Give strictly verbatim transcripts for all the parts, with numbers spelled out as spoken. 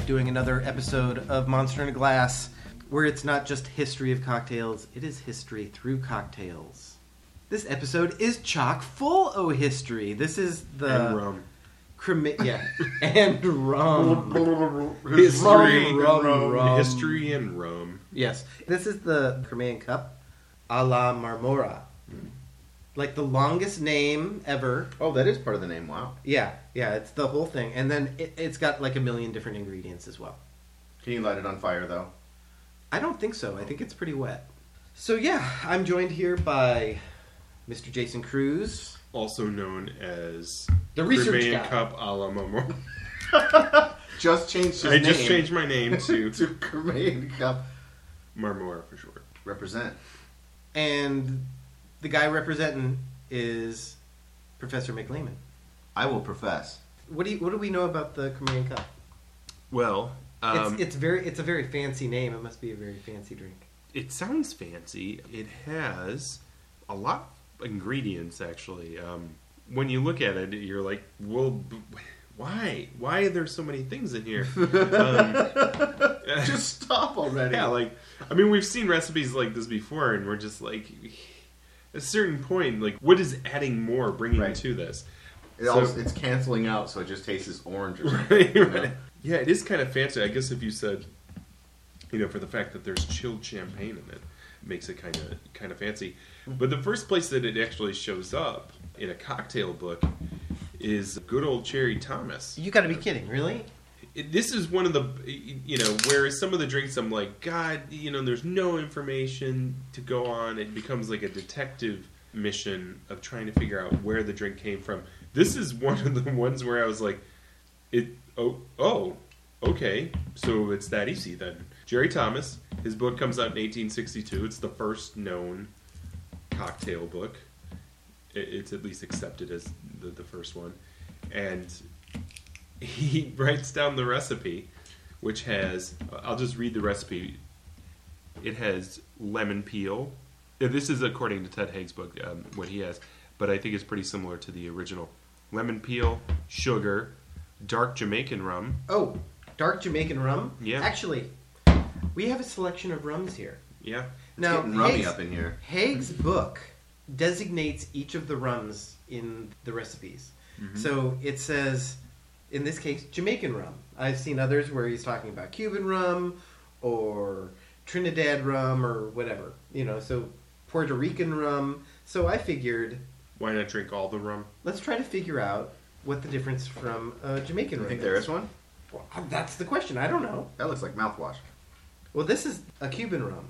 back doing another episode of Monster in a Glass, where it's not just history of cocktails, it is history through cocktails. This episode is chock full of history. This is the... And rum. Crema- yeah, and rum. History, rum, rum, rum. History and rum. Yes. This is the Crimean Cup a la Marmora. Like the longest name ever. Oh, that is part of the name. Wow. Yeah, yeah, it's the whole thing. And then it, it's got like a million different ingredients as well. Can you light it on fire, though? I don't think so. I think it's pretty wet. So yeah, I'm joined here by Mister Jason Cruz. Also known as The research Crimean guy. Cup a la Marmora. Just changed his I name. just changed my name to to Crimean Cup. Marmora for short. Represent. And the guy representing is Professor McLean. I will profess. What do you, what do we know about the Crimean Cup? Well, um, it's it's very it's a very fancy name. It must be a very fancy drink. it sounds fancy. It has a lot of ingredients, actually. Um, when you look at it, you're like, well, b- why? Why are there so many things in here? um, Just stop already. Yeah, like, I mean, we've seen recipes like this before, and we're just like, at a certain point, like, what is adding more, bringing Right. to this? It So- also, it's canceling out, so it just tastes as orange or something. Right, you right. know? Yeah, it is kind of fancy. I guess if you said, you know, for the fact that there's chilled champagne in it, makes it kind of kind of fancy. But the first place that it actually shows up in a cocktail book is good old Cherry Thomas. You got to be kidding, really? It, this is one of the, you know, whereas some of the drinks I'm like, God, you know, there's no information to go on. It becomes like a detective mission of trying to figure out where the drink came from. This is one of the ones where I was like, it, oh, oh, okay, so it's that easy then. Jerry Thomas, his book comes out in eighteen sixty-two. It's the first known cocktail book. It, it's at least accepted as the, the first one. And he writes down the recipe, which has, I'll just read the recipe. It has lemon peel. This is according to Ted Haig's book, um, what he has, but I think it's pretty similar to the original. Lemon peel, sugar, dark Jamaican rum. Oh, dark Jamaican rum? Yeah. Actually, we have a selection of rums here. Yeah. Now, Getting rummy Haig's, up in here. Haig's book designates each of the rums in the recipes. Mm-hmm. So it says, in this case, Jamaican rum. I've seen others where he's talking about Cuban rum or Trinidad rum or whatever. You know, so Puerto Rican rum. So I figured, Why not drink all the rum? let's try to figure out what the difference from uh, Jamaican You rum think is. there is one? Well, that's the question. I don't know. That looks like mouthwash. Well, this is a Cuban rum.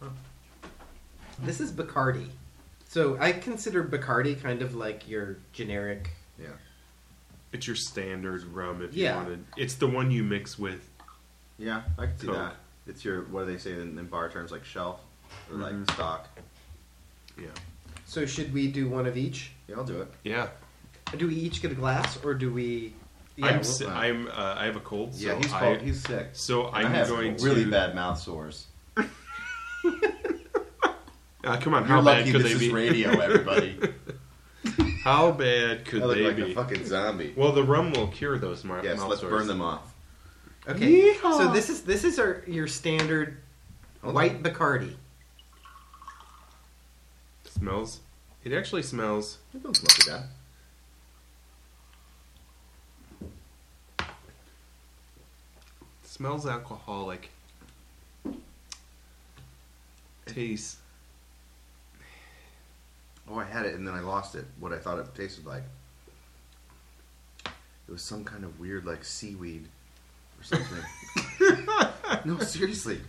This is Bacardi. So I consider Bacardi kind of like your generic... Yeah. It's your standard rum if you Yeah. wanted. It's the one you mix with. Yeah, I can see Coke. that. It's your, what do they say in, in bar terms, like shelf? Or like Mhm. stock. Yeah. So should we do one of each? Yeah, I'll do it. Yeah. Do we each get a glass, or do we... Yeah, I'm, we'll- si- uh, I'm uh, I have a cold, so Yeah, he's I, cold. He's sick. so And I I'm have going really to bad mouth sores. Uh, come on, You're how lucky bad could this they is be? radio, everybody. How bad could I look they like be? a fucking zombie. Well, the rum will cure those mar- Yes, mouth let's sores. burn them off. Okay, Yeehaw! so this is this is our your standard Hold white Bacardi. Smells. It actually smells. It don't smell too bad. Smells alcoholic. Tastes. Oh, I had it and then I lost it. What I thought it tasted like. It was some kind of weird, like, seaweed or something. No, seriously.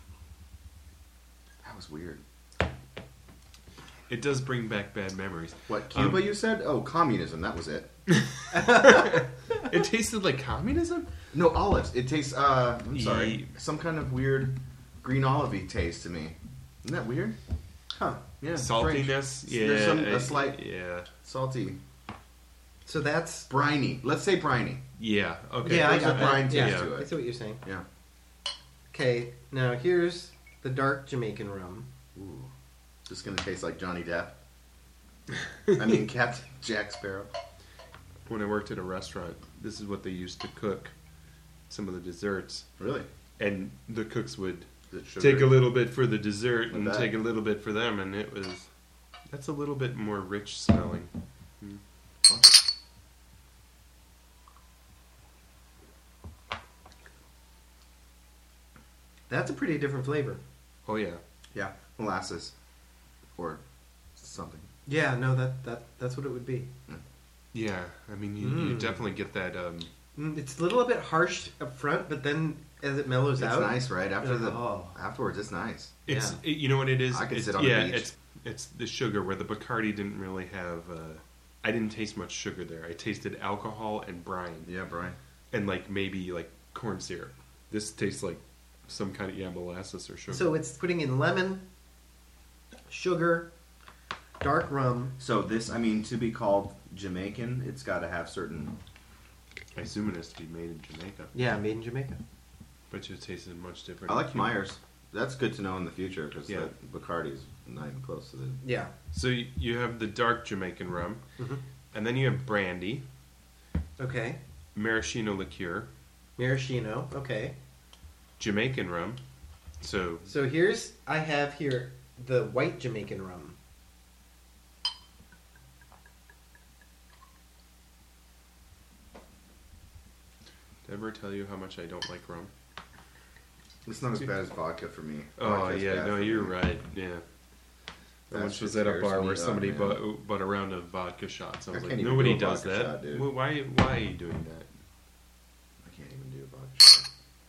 That was weird. It does bring back bad memories. What, Cuba Um, you said? Oh, communism. That was it. It tasted like communism? No, olives. It tastes, uh, I'm sorry. Ye- Some kind of weird green olivey taste to me. Isn't that weird? Huh. Yeah. Saltiness? strange. Yeah. There's some, a uh, slight Yeah. salty. So that's... Briny. Let's say briny. Yeah. Okay. yeah, I there's got a that. brine yeah, taste to it. I see what you're saying. Yeah. Okay, now here's the dark Jamaican rum. Ooh. This is going to taste like Johnny Depp. I mean, Captain Jack Sparrow. When I worked at a restaurant, this is what they used to cook some of the desserts, Really? and the cooks would Is it sugar? take a little bit for the dessert Like and that? take a little bit for them, and it was that's a little bit more rich smelling. Mm. That's a pretty different flavor. Oh yeah, Yeah, molasses or something. Yeah, no, that, that that's what it would be. yeah. I mean, you, you Mm. definitely get that. Um, Mm, It's a little bit harsh up front, but then as it mellows It's out, nice, right? After the Oh. afterwards, it's nice. it's Yeah. it- you know what it is. I could it's, sit on the yeah, beach. it's it's the sugar where the Bacardi didn't really have. Uh, I didn't taste much sugar there. I tasted alcohol and brine, Yeah, Brian. and like maybe like corn syrup. This tastes like some kind of yeah molasses or sugar. So it's putting in lemon, sugar, dark rum. So this, I mean, to be called Jamaican, it's got to have certain. I assume it has to be made in Jamaica, Yeah, made in Jamaica. but it tasted much different. I like Myers. That's good to know in the future because Yeah. the Bacardi's not even close to the. Yeah. So y- you have the dark Jamaican rum, Mhm. and then you have brandy, Okay. maraschino liqueur, Maraschino. Okay. Jamaican rum. So So here's I have here the white Jamaican rum. did I ever tell you how much I don't like rum? It's not as bad as vodka for me. Oh Vodka's yeah, bad no, for you're me. right. Yeah. I That once shit was at a scares bar me where up, somebody man. bought, bought a round of vodka shots. I was I like, can't even nobody do a does vodka that. shot, dude. Well, why? Why are you doing that? I can't even do a vodka shot.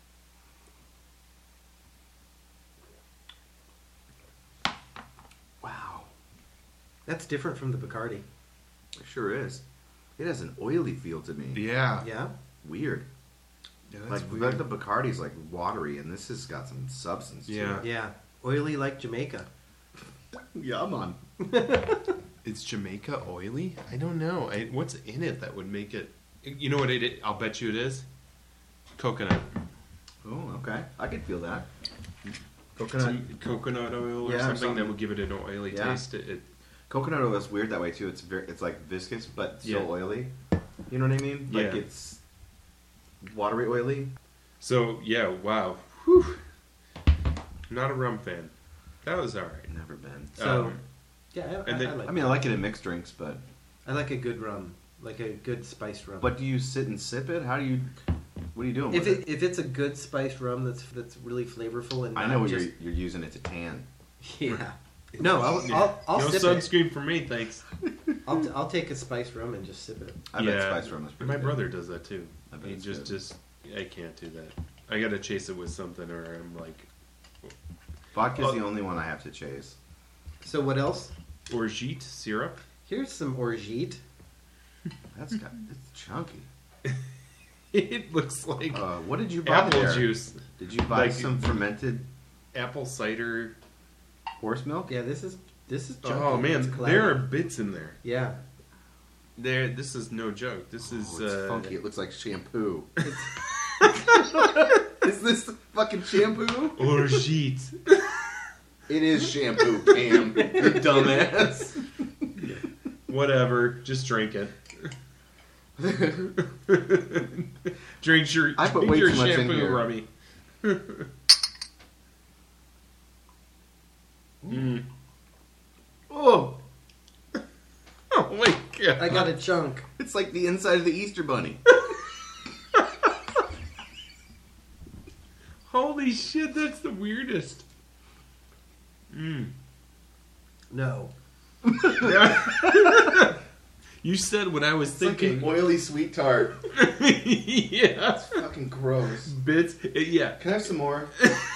Wow, That's different from the Bacardi. it sure is. It has an oily feel to me. Yeah. Yeah. Weird. Yeah, Like, that's like weird. the Bacardi's like watery, and this has got some substance. Yeah. To Yeah. Oily like Jamaica. it. Yeah, man. It's Jamaica oily? I don't know. I, what's in it that would make it? You know what it? is? I'll bet you it is. Coconut. Oh, okay. I could feel that. Some coconut oil or Yeah, something, something. that would give it an oily Yeah. taste. It, it, Coconut oil is weird that way too. It's very, it's like viscous, but still Yeah. oily. You know what I mean? Like Yeah. it's watery oily. so yeah, wow. Whew. Not a rum fan. That was all right. Never been. So, Um, yeah, I, and I, then- I like I mean, I like it in mixed drinks, but I like a good rum, like a good spiced rum. but do you sit and sip it? How do you? What are you doing if with it, if it's a good spiced rum that's that's really flavorful and I not know just you're you're using it to tan. yeah. No, I'll I'll, I'll no sip sunscreen for me, thanks. it. I'll I'll take a spiced rum and just sip it. I bet spice rum is pretty My good. brother does that too. I bet He it's just good. just I can't do that. I gotta chase it with something, or I'm like Vodka's Oh. the only one I have to chase. So what else? orgeat syrup. Here's some orgeat. That's got it's chunky. It looks like Uh, what did you buy apple there? juice, Did you buy Like- some fermented apple cider. horse milk? Yeah, this is this is. Chunky. Oh man, It's cloudy. there are bits in there. Yeah. There, this is no joke. This is Oh, it's uh, funky. It looks like shampoo. Is this fucking shampoo? orgeat. It is shampoo, Pam. You dumbass. Whatever, just drink it. drink your, I put drink way your too much in shampoo, here. Rummy. mm. Oh, Oh my god! I got a chunk. it's like the inside of the Easter bunny. Holy shit, that's the weirdest. Mm. No. You said what I was It's like thinking. an oily sweet tart. yeah. It's fucking gross. Bits. uh, Yeah. Can I have some more?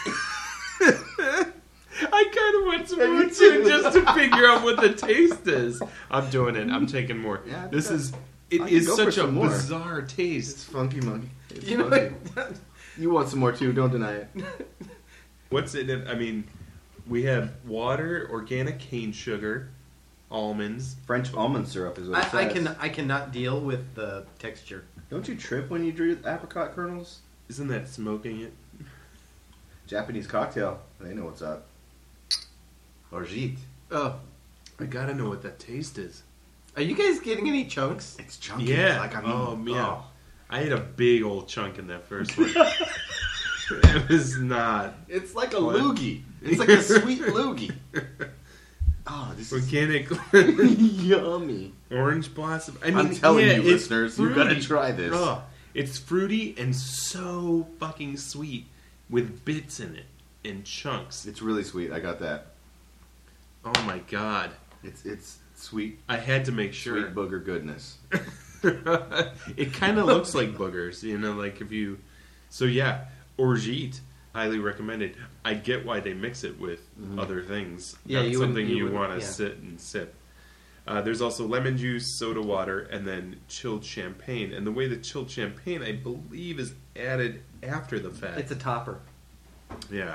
I kind of want some Yeah, more me too, too. just to figure out what the taste is. I'm doing it. I'm taking more. Yeah, this I- is. It I can is go for such a some more. bizarre It's taste. funky monkey. It's You know funky. what? You want some more too? Don't deny it. What's in it? I mean, we have water, organic cane sugar, almonds. French almond syrup is what it I, I says. can I cannot deal with the texture. Don't you trip when you drew apricot kernels? Isn't that smoking it? Japanese cocktail. They know what's up. Orgeat. Oh, I gotta know what that taste is. Are you guys getting any chunks? it's chunky. Yeah. Like I mean, Oh, yeah. oh. I had a big old chunk in that first one. It was not. It's like a What? loogie. It's like a sweet loogie. Oh, this Organic is yummy. orange blossom. I mean, I'm telling yeah, you, it's listeners, you've got to fruity. try this. Oh, it's fruity and so fucking sweet with bits in it and chunks. It's really sweet. I got that. Oh my god. It's it's sweet, I had to make sure. sweet booger goodness. It kind of looks like boogers, you know, like if you. So yeah, orgeat, highly recommended. I get why they mix it with Mhm. other things. Yeah, Not you wouldn't- something you you, wouldn't- want to yeah. sit and sip. Uh, there's also lemon juice, soda water, and then chilled champagne. And the way the chilled champagne, I believe, is added after the fact. It's a topper. Yeah.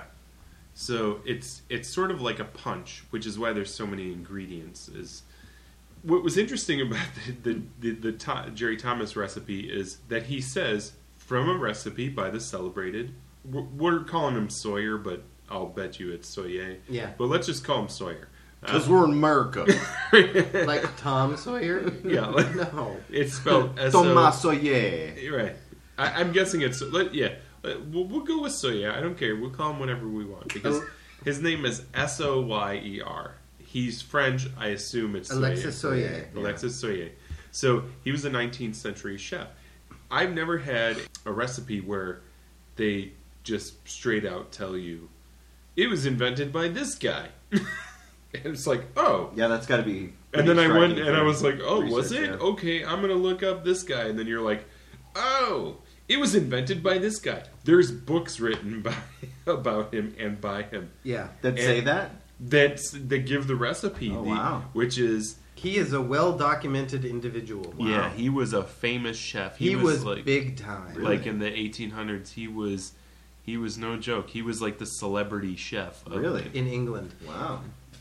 So it's it's sort of like a punch, which is why there's so many ingredients. Is what was interesting about the the, the, the to, Jerry Thomas recipe is that he says from a recipe by the celebrated. We're, we're calling him Sawyer, but I'll bet you it's Soyer. Yeah. But let's just call him Sawyer. Because we're in America. Like Tom Sawyer? Yeah, like- No. It's spelled S O. Thomas Sawyer. You're right. I, I'm guessing it's let, yeah. Let, we'll, we'll go with Soyer. I don't care. We'll call him whatever we want because Oh. his name is S O Y E R. He's French. I assume it's Alexis Soyer. Soyer. Yeah. Alexis Soyer. So he was a nineteenth century chef. I've never had a recipe where they just straight out tell you it was invented by this guy. And it's like, oh. Yeah, that's got to be. And then I pretty went striking and I for was like, oh, was research, it? yeah. Okay, I'm going to look up this guy. And then you're like, oh, it was invented by this guy. There's books written by about him and by him Yeah. That And- say that? that's, that give the recipe. Oh, the- wow. Which is, He is a well-documented individual. Wow. yeah, he was a famous chef. He, was, like, big time. Really? like in the eighteen hundreds, he was, he was no joke. He was like the celebrity chef. Of, Really? In England. Wow.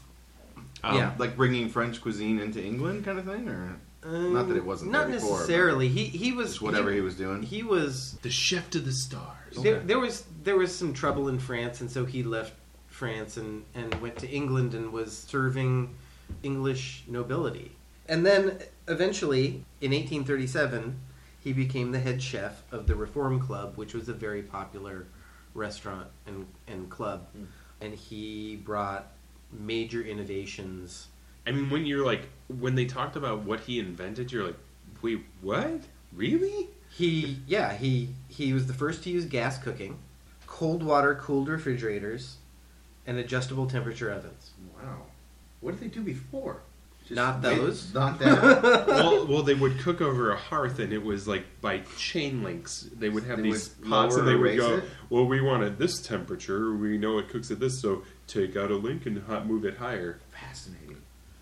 um, Yeah. Like bringing French cuisine into England, kind of thing, or Um, Not that it wasn't Not there before, necessarily. He he was just whatever he was doing. He was The chef to the stars. there, Okay. there was there was some trouble in France, and so he left France and, and went to England and was serving English nobility. And then eventually, in eighteen thirty-seven, he became the head chef of the Reform Club, which was a very popular restaurant and, and club. Hmm. And he brought major innovations. I mean, when you're like, when they talked about what he invented, you're like, wait, what? Really? He, yeah, he he was the first to use gas cooking, cold water cooled refrigerators, and adjustable temperature ovens. Wow. What did they do before? Just Not wait- those. Not that. well, well, they would cook over a hearth, and it was like by chain links. They would have They these would pots, lower and they or would raise go, it? "Well, we want it this temperature. We know it cooks at this, so take out a link and hot move it higher." Fascinating.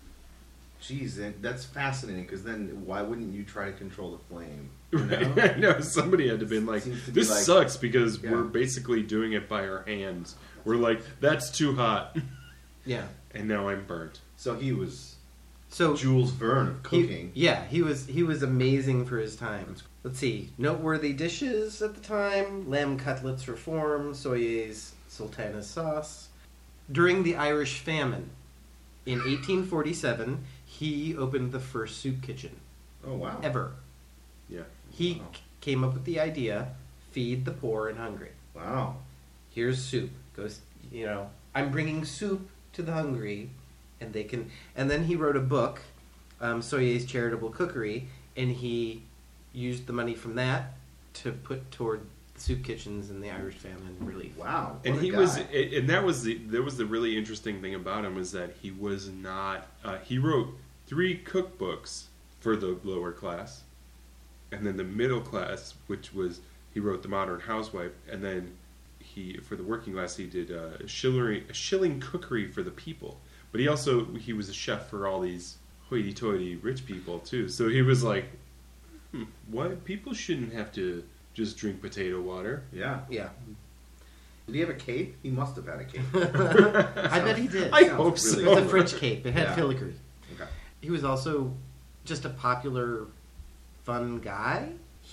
Jeez, that- that's fascinating. Because then, why wouldn't you try to control the flame? You know? I know somebody had to been like, Seems to be "This like- sucks because Yeah. we're basically doing it by our hands." We're like, "That's too hot," Yeah. and now I'm burnt. So he was So Jules Verne of he- cooking. yeah, he was he was amazing for his time. Let's see, noteworthy dishes at the time: lamb cutlets reform, Soyer's sultana sauce. During the Irish famine in eighteen forty-seven, he opened the first soup kitchen Oh wow. ever. Yeah. He Wow. c- came up with the idea: feed the poor and hungry. Wow. Here's soup. Goes, you know, I'm bringing soup to the hungry, and they can. And then he wrote a book, um, Soyer's Charitable Cookery, and he used the money from that to put toward soup kitchens and the Irish famine relief. Wow. And what a he guy. was, and that was the that was the really interesting thing about him is that he was not. Uh, he wrote three cookbooks for the lower class, and then the middle class, which was he wrote The Modern Housewife, and then he for the working class he did uh, shilling shilling cookery for the people. But he also he was a chef for all these hoity-toity rich people too. So he was like, hmm, what? People shouldn't have to just drink potato water. Yeah. Yeah. Did he have a cape? He must have had a cape. I bet he did. I Sounds hope really so. It was a French cape. It had Yeah. filigree. Okay. He was also just a popular, fun guy.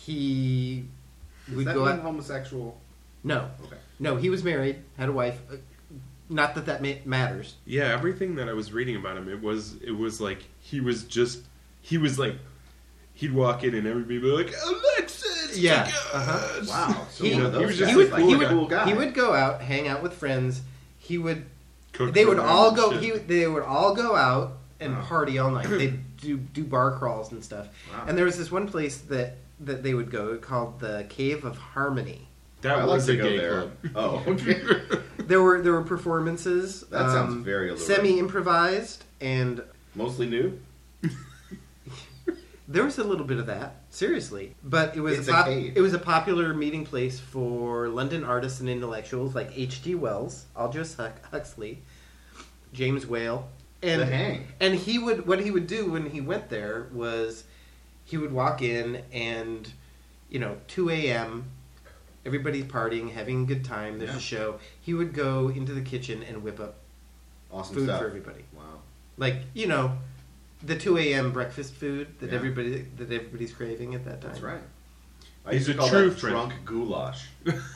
He Does would that go mean out. homosexual? No, Okay. no, he was married, had a wife. Uh, Not that that ma- matters. Yeah, everything that I was reading about him, it was it was like he was just he was like he'd walk in and everybody would be like, Alexis, this Yeah, to go. uh-huh. Wow. So He- one of he those was guys just he would, a like he a would, cool guy. he would go out, hang out with friends. He would, Cook they would for them all and go. shit. He, they would all go out and Wow. party all night. They'd do do bar crawls and stuff. Wow. And there was this one place that that they would go called the Cave of Harmony. That I like was to a go gay there. club. Oh, okay. There were there were performances. That sounds very allure. semi improvised, and Mostly new. there was a little bit of that. Seriously, but it was It's a a pop, cave. it was a popular meeting place for London artists and intellectuals like H G Wells, Aldous Huck- Huxley, James Whale, and The Hang. and he would what he would do when he went there was he would walk in and you know two a.m. everybody's partying, having a good time. There's Yeah. a show. He would go into the kitchen and whip up Awesome food stuff. for everybody. Wow. Like you know, the two a.m. breakfast food that Yeah. everybody that everybody's craving at that time. That's right. I He's used to a call true that friend. drunk goulash.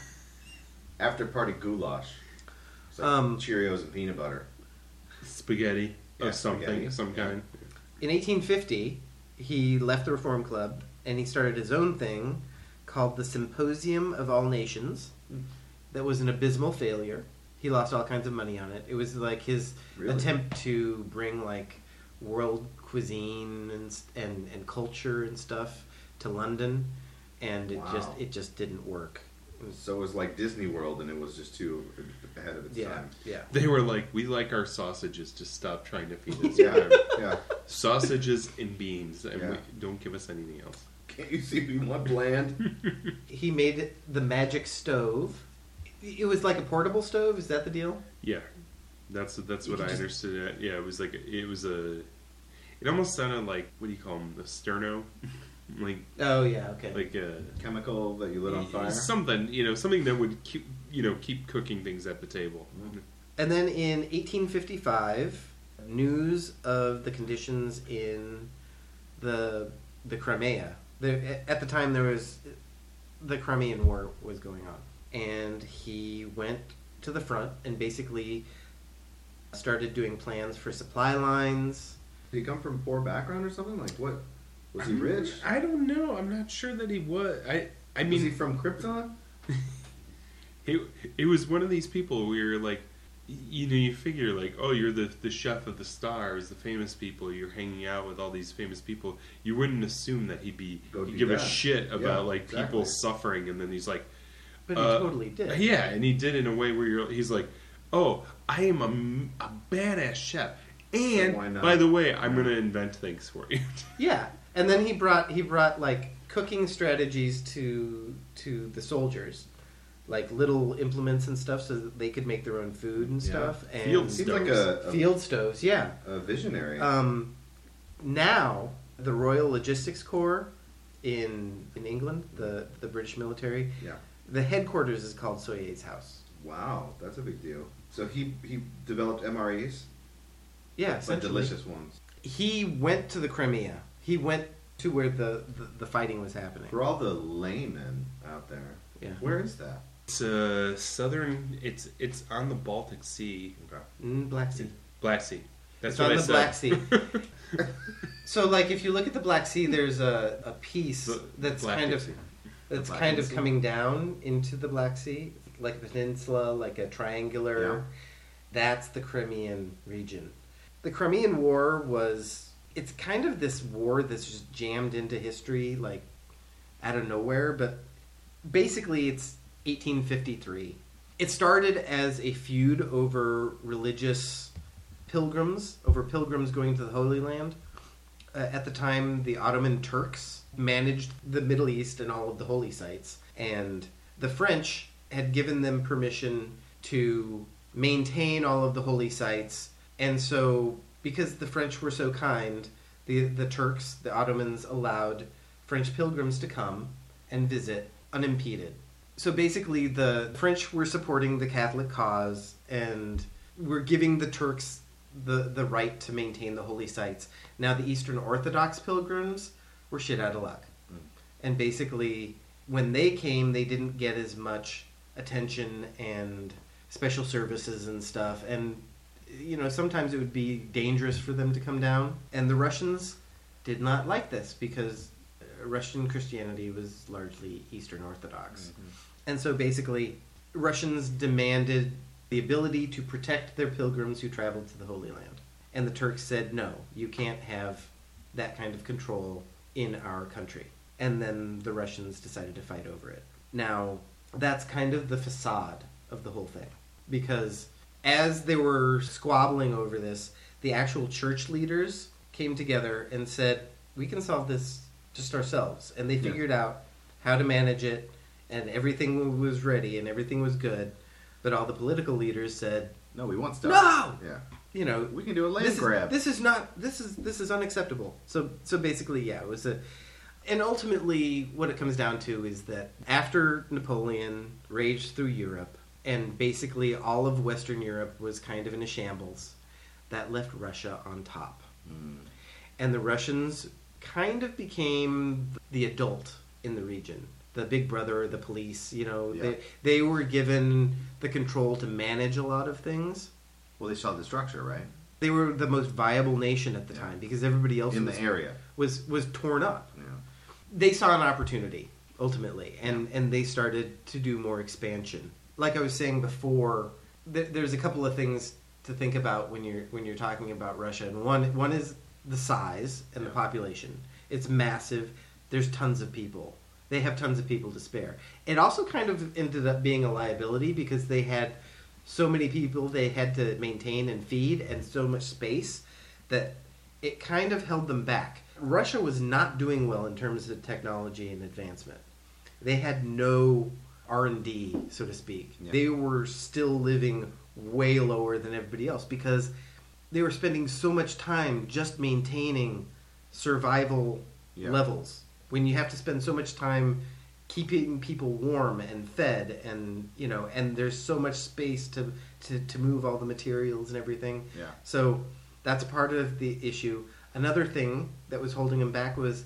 After party goulash. It's like Um, Cheerios and peanut butter. Spaghetti Yeah, of something, spaghetti. some Yeah. kind. In eighteen fifty, he left the Reform Club and he started his own thing called the Symposium of All Nations. That was an abysmal failure. He lost all kinds of money on it. It was like his Really? attempt to bring like world cuisine and s- and and culture and stuff to London, and it Wow. just it just didn't work. It was- So it was like Disney World, and it was just too ahead of its yeah, time. yeah. They were like, we like our sausages, just stop trying to feed us. Yeah, yeah. Sausages and beans, and Yeah. we, don't give us anything else. Can't you see we want bland? He made the magic stove. It was like a portable stove. Is that the deal? Yeah, that's that's You what could I just- understood. It. Yeah, it was like it was a. It almost sounded like what do you call them? The sterno, like Oh yeah. Okay. like a Chemical that you lit on fire? something you know something that would keep you know keep cooking things at the table. And then in eighteen fifty-five, news of the conditions in the the Crimea. The, at the time, there was the Crimean War was going on, and he went to the front and basically started doing plans for supply lines. Did he come from poor background or something? Like what? Was he I'm- rich? I don't know. I'm not sure that he was. I I was mean, he from Krypton? He it was one of these people where you're like, you know, you figure like, oh, you're the the chef of the stars, the famous people. You're hanging out with all these famous people. You wouldn't assume that he'd be Go he'd do give a that. shit about Yeah, like exactly. people suffering, and then he's like, But he Uh, totally did. yeah, and he did in a way where you're. He's like, oh, I am a, m- a badass chef, and why not? by the way, I'm Yeah. gonna invent things for you. Yeah, and then he brought he brought like cooking strategies to to the soldiers, like little implements and stuff, so that they could make their own food and Yeah. stuff. And Field Seems like stoves. a, a, field stoves, yeah. a visionary. Um, now the Royal Logistics Corps in in England, the the British military, yeah. the headquarters is called Soyer's House. Wow, that's a big deal. So he he developed M R Es, Yeah, but essentially. delicious ones. He went to the Crimea. He went to where the, the, the fighting was happening. For all the laymen out there, Yeah. where is that? It's uh, southern. It's it's on the Baltic Sea, Okay. Mm, Black Sea. Black Sea. That's It's what on I the said. Black Sea. So, like, if you look at the Black Sea, there's a, a piece The that's Black kind of Sea. that's Black kind of Sea. coming down into the Black Sea, like a peninsula, like a triangular. Yeah. That's the Crimean region. The Crimean War was. It's kind of this war that's just jammed into history, like out of nowhere. But basically, it's eighteen fifty-three. It started as a feud over religious pilgrims, over pilgrims going to the Holy Land. Uh, at the time, the Ottoman Turks managed the Middle East and all of the holy sites, and the French had given them permission to maintain all of the holy sites. And so, because the French were so kind, the the Turks, the Ottomans, allowed French pilgrims to come and visit unimpeded. So basically, the French were supporting the Catholic cause and were giving the Turks the, the right to maintain the holy sites. Now, the Eastern Orthodox pilgrims were shit out of luck. Mm. And basically, when they came, they didn't get as much attention and special services and stuff. And, you know, sometimes it would be dangerous for them to come down. And the Russians did not like this because Russian Christianity was largely Eastern Orthodox. Mm-hmm. And so basically, Russians demanded the ability to protect their pilgrims who traveled to the Holy Land. And the Turks said, no, you can't have that kind of control in our country. And then the Russians decided to fight over it. Now, that's kind of the facade of the whole thing. Because as they were squabbling over this, the actual church leaders came together and said, we can solve this just ourselves. And they figured yeah. out how to manage it, and everything was ready, and everything was good. But all the political leaders said, no, we want stuff. No! Yeah. You know, we can do a land this grab. Is, this is not, this is, this is unacceptable. So, so basically, yeah, it was a, and ultimately what it comes down to is that after Napoleon raged through Europe, and basically all of Western Europe was kind of in a shambles, that left Russia on top. Mm. And the Russians kind of became the adult in the region. The big brother, the police, you know, yeah. they, they were given the control to manage a lot of things. Well, they saw the structure, right? They were the most viable nation at the yeah. time because everybody else in was, the area was was torn up. Yeah. They saw an opportunity ultimately, and, yeah. and they started to do more expansion. Like I was saying before, th- there's a couple of things to think about when you're when you're talking about Russia, and one one is the size and yeah. the population. It's massive. There's tons of people. They have tons of people to spare. It also kind of ended up being a liability because they had so many people they had to maintain and feed and so much space that it kind of held them back. Russia was not doing well in terms of technology and advancement. They had no R and D, so to speak. Yeah. They were still living way lower than everybody else because they were spending so much time just maintaining survival yeah. levels. When you have to spend so much time keeping people warm and fed, and you know, and there's so much space to, to, to move all the materials and everything. Yeah. So that's part of the issue. Another thing that was holding them back was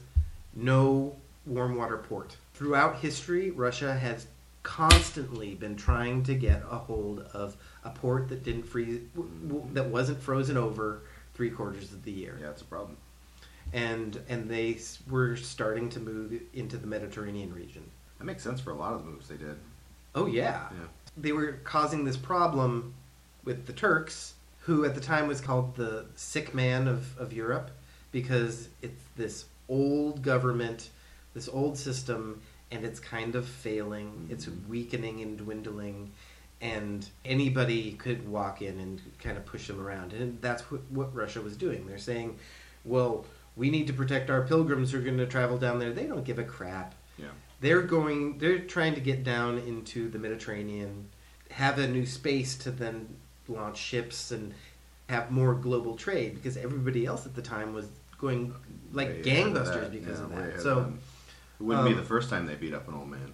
no warm water port. Throughout history, Russia has constantly been trying to get a hold of a port that didn't freeze, that wasn't frozen over three quarters of the year. Yeah, it's a problem. And and they were starting to move into the Mediterranean region. That makes sense for a lot of the moves they did. Oh, yeah. yeah. They were causing this problem with the Turks, who at the time was called the sick man of, of Europe, because it's this old government, this old system, and it's kind of failing. Mm-hmm. It's weakening and dwindling, and anybody could walk in and kind of push them around. And that's what, what Russia was doing. They're saying, well, we need to protect our pilgrims who are going to travel down there. They don't give a crap. Yeah. They're going, they're trying to get down into the Mediterranean, have a new space to then launch ships and have more global trade, because everybody else at the time was going like way gangbusters because yeah, of that. So them. It wouldn't um, be the first time they beat up an old man.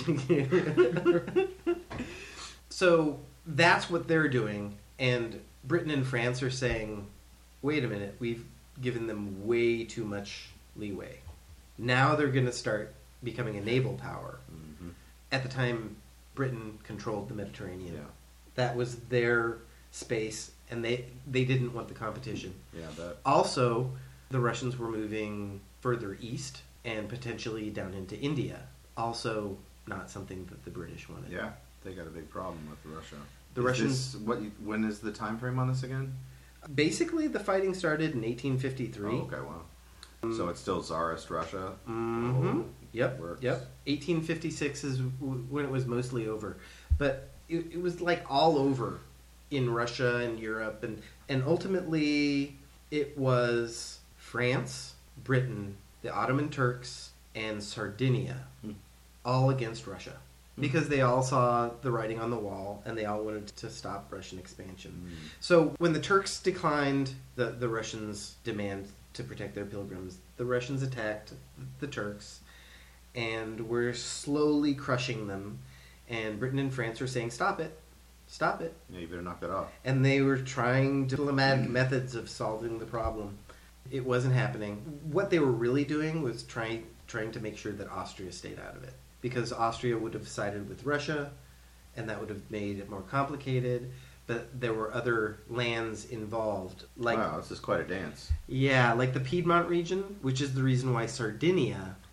So that's what they're doing, and Britain and France are saying, wait a minute, we've given them way too much leeway. Now they're going to start becoming a naval power. Mm-hmm. At the time, Britain controlled the Mediterranean. Yeah. That was their space, and they they didn't want the competition. Yeah, that. Also, the Russians were moving further east and potentially down into India. Also, not something that the British wanted. Yeah, they got a big problem with Russia. The is Russians. This, what? When is the time frame on this again? Basically, the fighting started in eighteen fifty-three. Oh, okay, wow. Um, so it's still Tsarist Russia? Mm-hmm. Oh, yep, works. yep. eighteen fifty-six is w- when it was mostly over. But it, it was like all over in Russia and Europe. And, and ultimately, it was France, Britain, the Ottoman Turks, and Sardinia, mm. all against Russia. Because they all saw the writing on the wall, and they all wanted to stop Russian expansion. Mm. So when the Turks declined the, the Russians' demand to protect their pilgrims, the Russians attacked the Turks, and were slowly crushing them. And Britain and France were saying, stop it, stop it. Yeah, you better knock that off. And they were trying diplomatic mm. methods of solving the problem. It wasn't happening. What they were really doing was trying trying to make sure that Austria stayed out of it. Because Austria would have sided with Russia, and that would have made it more complicated. But there were other lands involved. Like, wow, this is quite a dance. Yeah, like the Piedmont region, which is the reason why Sardinia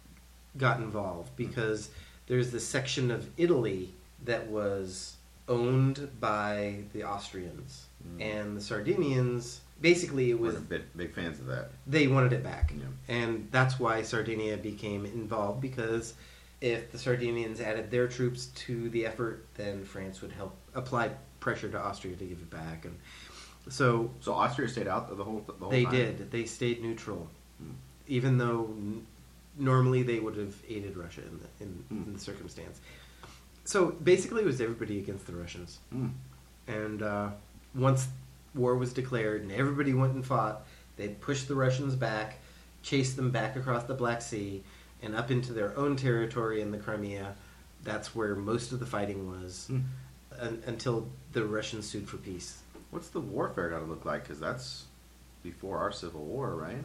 got involved because there's this section of Italy that was owned by the Austrians, Mm. and the Sardinians. Basically, it was We're big, big fans of that. they wanted it back, Yeah. and that's why Sardinia became involved. Because if the Sardinians added their troops to the effort, then France would help apply pressure to Austria to give it back, and so So Austria stayed out the whole the whole they time? did. They stayed neutral, Hmm. even though n- normally they would have aided Russia in the, in, Hmm. in the circumstance. So basically, it was everybody against the Russians. Mm. And uh, once war was declared and everybody went and fought, they pushed the Russians back, chased them back across the Black Sea and up into their own territory in the Crimea. That's where most of the fighting was, Mm. un- until the Russians sued for peace. What's the warfare got to look like? Because that's before our Civil War, right?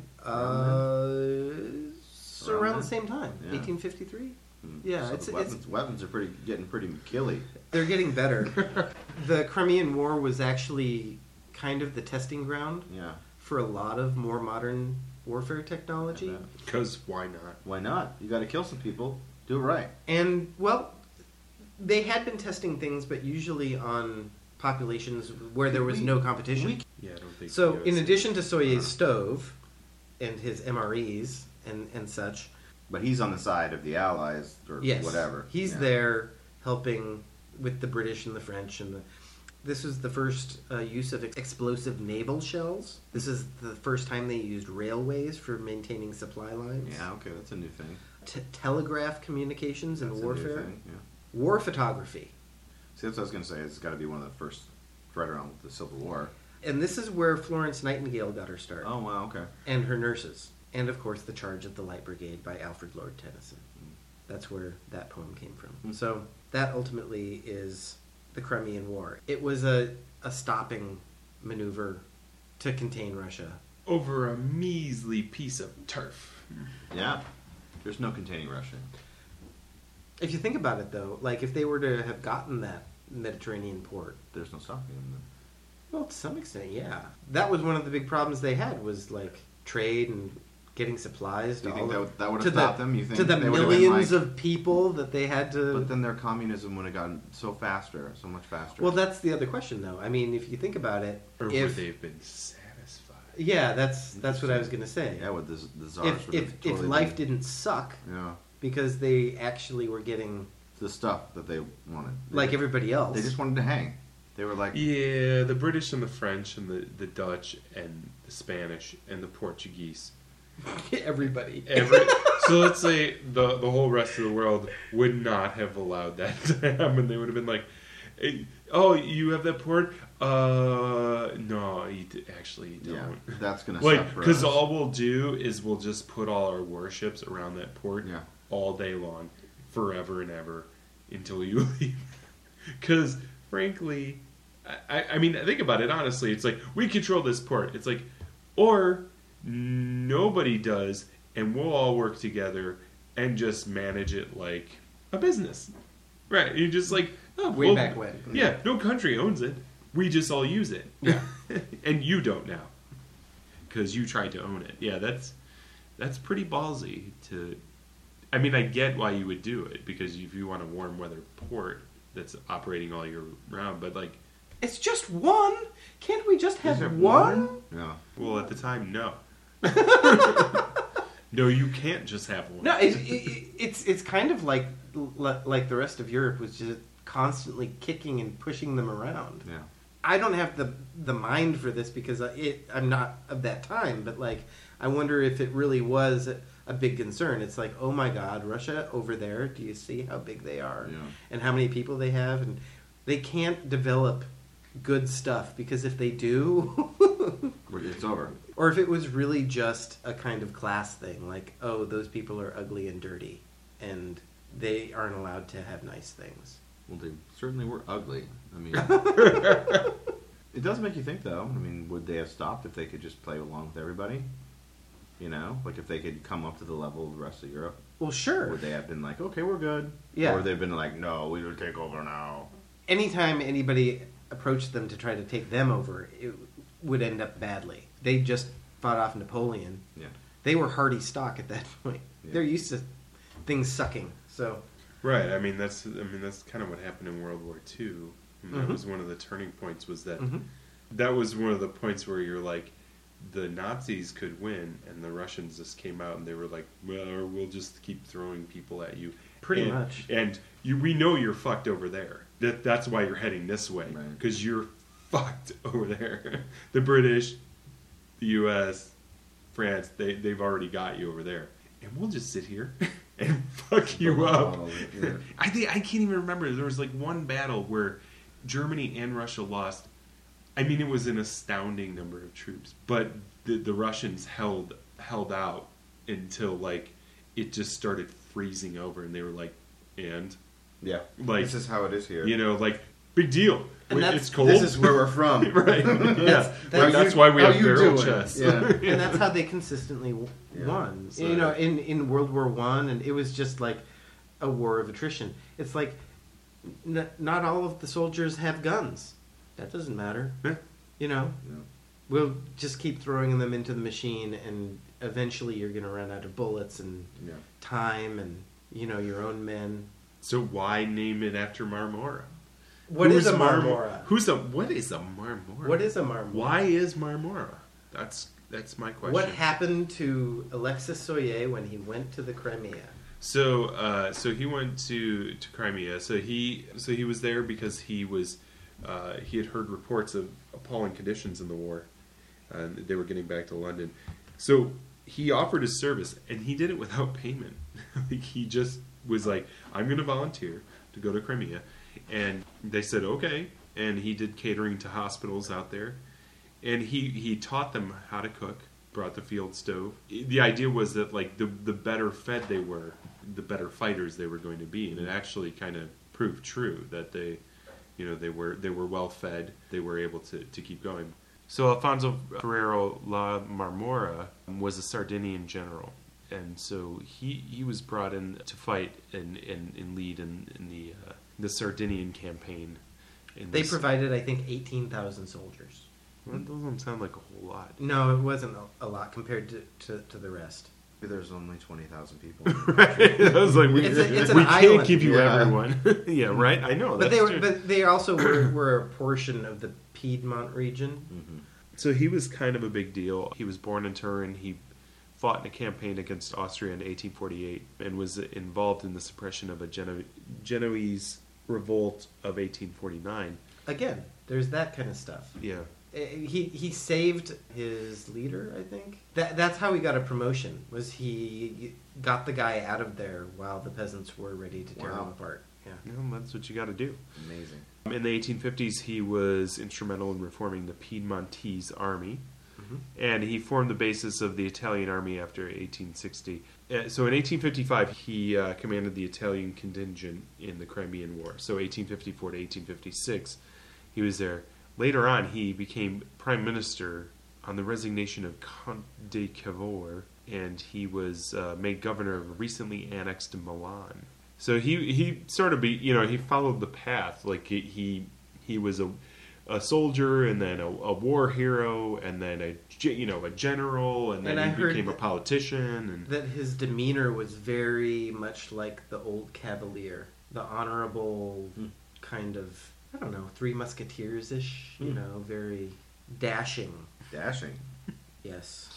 Uh, so Around around then? the same time, Yeah. eighteen fifty-three. Mm. yeah, So it's- the it's- weapons, weapons are pretty getting pretty killy. They're getting better. The Crimean War was actually kind of the testing ground Yeah. for a lot of more modern warfare technology. I bet. Because why not? Why not? You got to kill some people. Do it right. And, well, they had been testing things, but usually on populations where there was We- no competition. we- Yeah, I don't think. so, the U S in addition to Soyuz Uh-huh. Stove and his M R Es and, and such, But he's on the side of the Allies or yes, whatever. he's Yeah. there helping with the British and the French. And the, this was the first uh, use of ex- explosive naval shells. This is the first time they used railways for maintaining supply lines. Yeah, okay, that's a new thing. T- telegraph communications and That's a new warfare. thing, yeah. War photography. See, that's what I was going to say. It's got to be one of the first, right around the Civil War. And this is where Florence Nightingale got her start. Oh, wow, okay. And her nurses. And, of course, The Charge of the Light Brigade by Alfred Lord Tennyson. That's where that poem came from. Hmm. So that ultimately is the Crimean War. It was a, a stopping maneuver to contain Russia. over a measly piece of turf. Yeah. There's no containing Russia. If you think about it, though, like if they were to have gotten that Mediterranean port, There's no stopping them. well, to some extent, yeah. That was one of the big problems they had was like trade and getting supplies. Do To you think all that of- would, that would to have the- stopped them? You think to the they would have been millions like- of people that they had to. But then their communism would have gotten so faster, so much faster. Well, that's the other question, though. I mean, if you think about it, Or would if they have been satisfied? yeah, that's that's what I was going to say. yeah, with the, the czars if would if, have if totally life been- didn't suck Yeah. because they actually were getting The stuff that they wanted. They like just- everybody else. They just wanted to hang. They were like, Yeah, the British and the French and the, the Dutch and the Spanish and the Portuguese. everybody. Every, so let's say the the whole rest of the world would not have allowed that to happen. They would have been like, "Hey, "Oh, you have that port? Uh, no, you d- actually you yeah, don't." that's gonna Like, suck for because us. all we'll do is we'll just put all our warships around that port Yeah. all day long, forever and ever, until you leave. Because, frankly, I, I mean, think about it honestly. It's like, we control this port. It's like, or nobody does, and we'll all work together and just manage it like a business. Right. You're just like, oh, Way well, back when. Yeah, no country owns it. We just all use it. Yeah. And you don't now. Because you tried to own it. Yeah, that's that's pretty ballsy to... I mean, I get why you would do it, because if you want a warm weather port that's operating all year round, but like, It's just one. Can't we just have Is there one? Yeah. well, at the time, no. No, you can't just have one. No, it, it, it's it's kind of like like the rest of Europe was just constantly kicking and pushing them around. Yeah. I don't have the the mind for this because I, it, I'm not of that time, but like I wonder if it really was a, a big concern. It's like, oh my God, Russia over there. Do you see how big they are Yeah. and how many people they have? And they can't develop good stuff because if they do, It's over. or if it was really just a kind of class thing, like, oh, those people are ugly and dirty, and they aren't allowed to have nice things. Well, they certainly were ugly. I mean, it does make you think, though. I mean, would they have stopped if they could just play along with everybody? You know, like if they could come up to the level of the rest of Europe, Well, sure. would they have been like, okay, we're good? Yeah. Or they've been like, no, we will take over now. Anytime anybody approached them to try to take them over, it would end up badly. They just fought off Napoleon. Yeah. They were hardy stock at that point. Yeah. They're used to things sucking. So right. I mean, that's I mean that's kind of what happened in World War Two. And that mm-hmm. was one of the turning points. Was that mm-hmm. that was one of the points where you're like, the Nazis could win, and the Russians just came out and they were like, well, we'll just keep throwing people at you. Pretty and, much. And you, we know you're fucked over there. That that's why you're heading this way, because right. you're fucked over there. The British, the U S, France, they they've already got you over there, and we'll just sit here and fuck you up. Yeah. I think I can't even remember. There was like one battle where Germany and Russia lost. I mean, it was an astounding number of troops, but the the Russians held held out until like it just started freezing over, and they were like, and Yeah, like this is how it is here. You know, like big deal. And that's- it's cold. This is where we're from. Right. Yeah. That's- That's, that's- why we how have you barrel doing? chests. Yeah. And that's how they consistently w- Yeah. won. So- you know, in, in World War One, and it was just like a war of attrition. It's like n- not all of the soldiers have guns. That doesn't matter. Yeah. You know, Yeah. we'll just keep throwing them into the machine, and eventually you're going to run out of bullets and Yeah. time, and you know your own men. So why name it after Marmora? What Who's is a Mar- Marmora? Who's a what is a Marmora? What is a Marmora? Why is Marmora? That's that's my question. What happened to Alexis Soyer when he went to the Crimea? So, uh, so he went to, to Crimea. So he, so he was there because he was, uh, he had heard reports of appalling conditions in the war, and they were getting back to London. So he offered his service, and he did it without payment. Like, he just was like, "I'm going to volunteer to go to Crimea," and they said okay. And he did catering to hospitals out there, and he he taught them how to cook. Brought the field stove. The idea was that like the the better fed they were, the better fighters they were going to be, and it actually kind of proved true that they, you know, they were they were well fed. They were able to, to keep going. So Alfonso Ferrero La Marmora was a Sardinian general, and so he he was brought in to fight and and, and lead in, in the uh, the Sardinian campaign. In They this- provided, I think, eighteen thousand soldiers. Well, that doesn't sound like a whole lot. No, it wasn't a, a lot compared to, to, to the rest. There's only twenty thousand people. Right. I was like, we, It's a- it's an we can't island. keep you Yeah. everyone. Yeah, right. I know. But that's they were, true. but they also were, were a portion of the Piedmont region. Mm-hmm. So he was kind of a big deal. He was born in Turin. He fought in a campaign against Austria in eighteen forty-eight and was involved in the suppression of a Geno- Genoese revolt of eighteen forty-nine. Again, there's that kind of stuff. Yeah. Uh, He he saved his leader, I think. That that's how he got a promotion. Was he got the guy out of there while the peasants were ready to tear Wow. him apart? Yeah. No, that's what you got to do. Amazing. In the eighteen fifties, he was instrumental in reforming the Piedmontese army, Mhm. and he formed the basis of the Italian army after eighteen sixty. Uh, So in eighteen fifty-five, he uh, commanded the Italian contingent in the Crimean War. So eighteen fifty-four to eighteen fifty-six, he was there. Later on, he became prime minister on the resignation of Count de Cavour, and he was uh, made governor of recently annexed Milan. So he he sort of be you know he followed the path, like he he, he was a a soldier, and then a, a war hero, and then a ge- you know a general, and then And I he heard became a that- politician. And That his demeanor was very much like the old cavalier, the honorable Hmm. kind of, I don't know, Three Musketeers ish. You Hmm. know, very dashing. Dashing. Yes.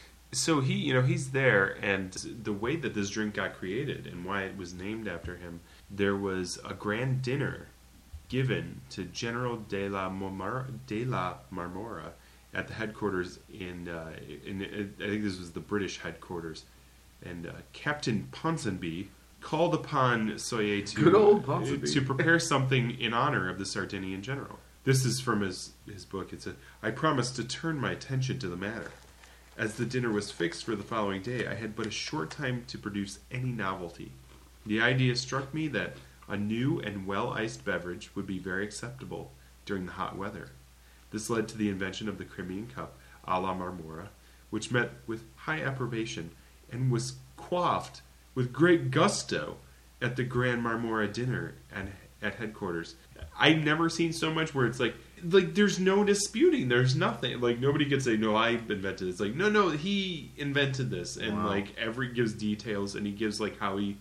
so he you know he's there, and the way that this drink got created and why it was named after him, there was a grand dinner given to General de la Marmora, de la Marmora at the headquarters in, uh, in, in I think this was the British headquarters, and uh, Captain Ponsonby called upon Soyer to Good old Ponsonby. to prepare something in honor of the Sardinian general. This is from his his book. It said, "I promised to turn my attention to the matter. As the dinner was fixed for the following day, I had but a short time to produce any novelty. The idea struck me that a new and well-iced beverage would be very acceptable during the hot weather. This led to the invention of the Crimean Cup, a la Marmora, which met with high approbation and was quaffed with great gusto at the Grand Marmora dinner and at headquarters." I've never seen so much where it's like, like there's no disputing, there's nothing. Like nobody could say, "No, I invented it." It's like, no, no, he invented this, and Wow. like every gives details, and he gives like how he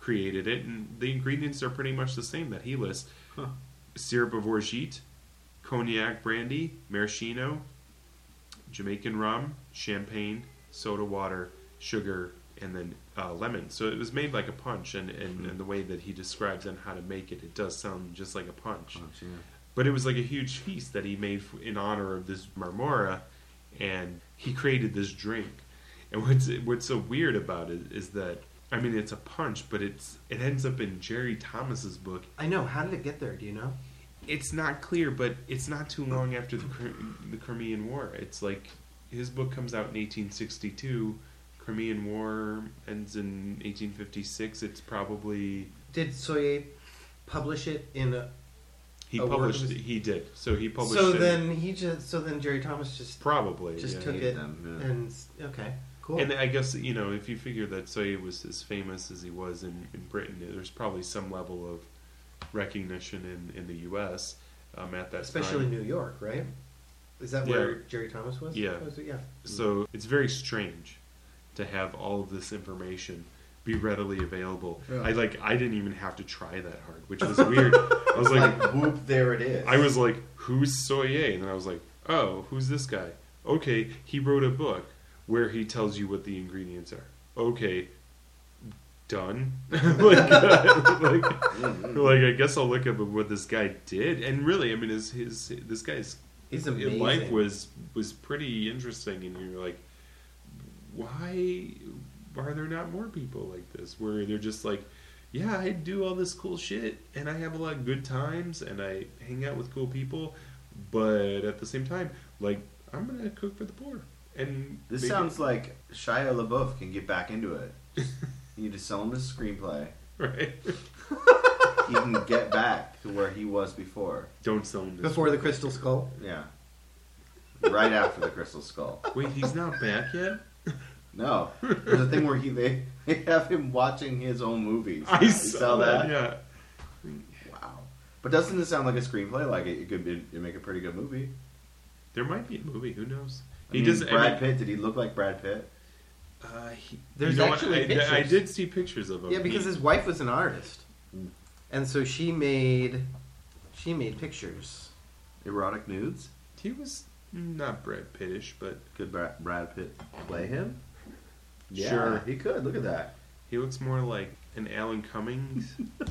created it, and the ingredients are pretty much the same that he lists. Huh. Syrup of orgeat, cognac brandy, maraschino, Jamaican rum, champagne, soda water, sugar, and then uh, lemon. So it was made like a punch, and, and, Mm-hmm. and the way that he describes on how to make it, it does sound just like a punch. Punch, yeah. But it was like a huge feast that he made f- in honor of this Marmora, and he created this drink. And what's what's so weird about it is that, I mean, it's a punch, but it's it ends up in Jerry Thomas's book. I know. How did it get there? Do you know? It's not clear, but it's not too long after the Cri- the Crimean War. It's like his book comes out in eighteen sixty-two. Crimean War ends in eighteen fifty-six. It's probably Did Soye publish it in a? he A work published of it. his- He did. So he published So it. then he just. So then Jerry Thomas just probably just yeah. took Ate it them, yeah. and okay, cool. And I guess, you know, if you figure that Soye was as famous as he was in, in Britain, there's probably some level of recognition in, in the U S um, at that Especially time. New York, right? Is that Yeah. where Jerry Thomas was? Yeah. Was it? Yeah. So it's very strange to have all of this information be readily available. Yeah. I like I didn't even have to try that hard, which was weird. I was like, Like, whoop, there it is. I was like, who's Soye? And then I was like, oh, who's this guy? Okay, he wrote a book where he tells you what the ingredients are. Okay, done. like, uh, like, like, I guess I'll look up at what this guy did. And really, I mean, his, his this guy's He's amazing. life was was pretty interesting. And you're like, why are there not more people like this? Where they're just like, yeah, I do all this cool shit, and I have a lot of good times, and I hang out with cool people, but at the same time, like, I'm gonna cook for the poor. And This maybe- sounds like Shia LaBeouf can get back into it. You just sell him his screenplay. right. He can get back to where he was before. Don't sell him this. Before the Crystal Skull. Yeah. Right after the Crystal Skull. Wait, he's not back yet. No. There's a thing where he they, they have him watching his own movies. I You saw that. Yeah. Wow. But doesn't this sound like a screenplay? Like it, it could be, it'd make a pretty good movie. There might be a movie. Who knows? I He mean, does. I Brad mean, Pitt. Did he look like Brad Pitt? Uh, he, There's you know what? actually I, pictures. I did see pictures of him. Yeah, because He- his wife was an artist, Mm. and so she made she made pictures. Erotic nudes? he was not Brad Pittish, but Could Brad, Brad Pitt play him? Yeah, Sure. he could. Look at that. he looks more like an Alan Cummings.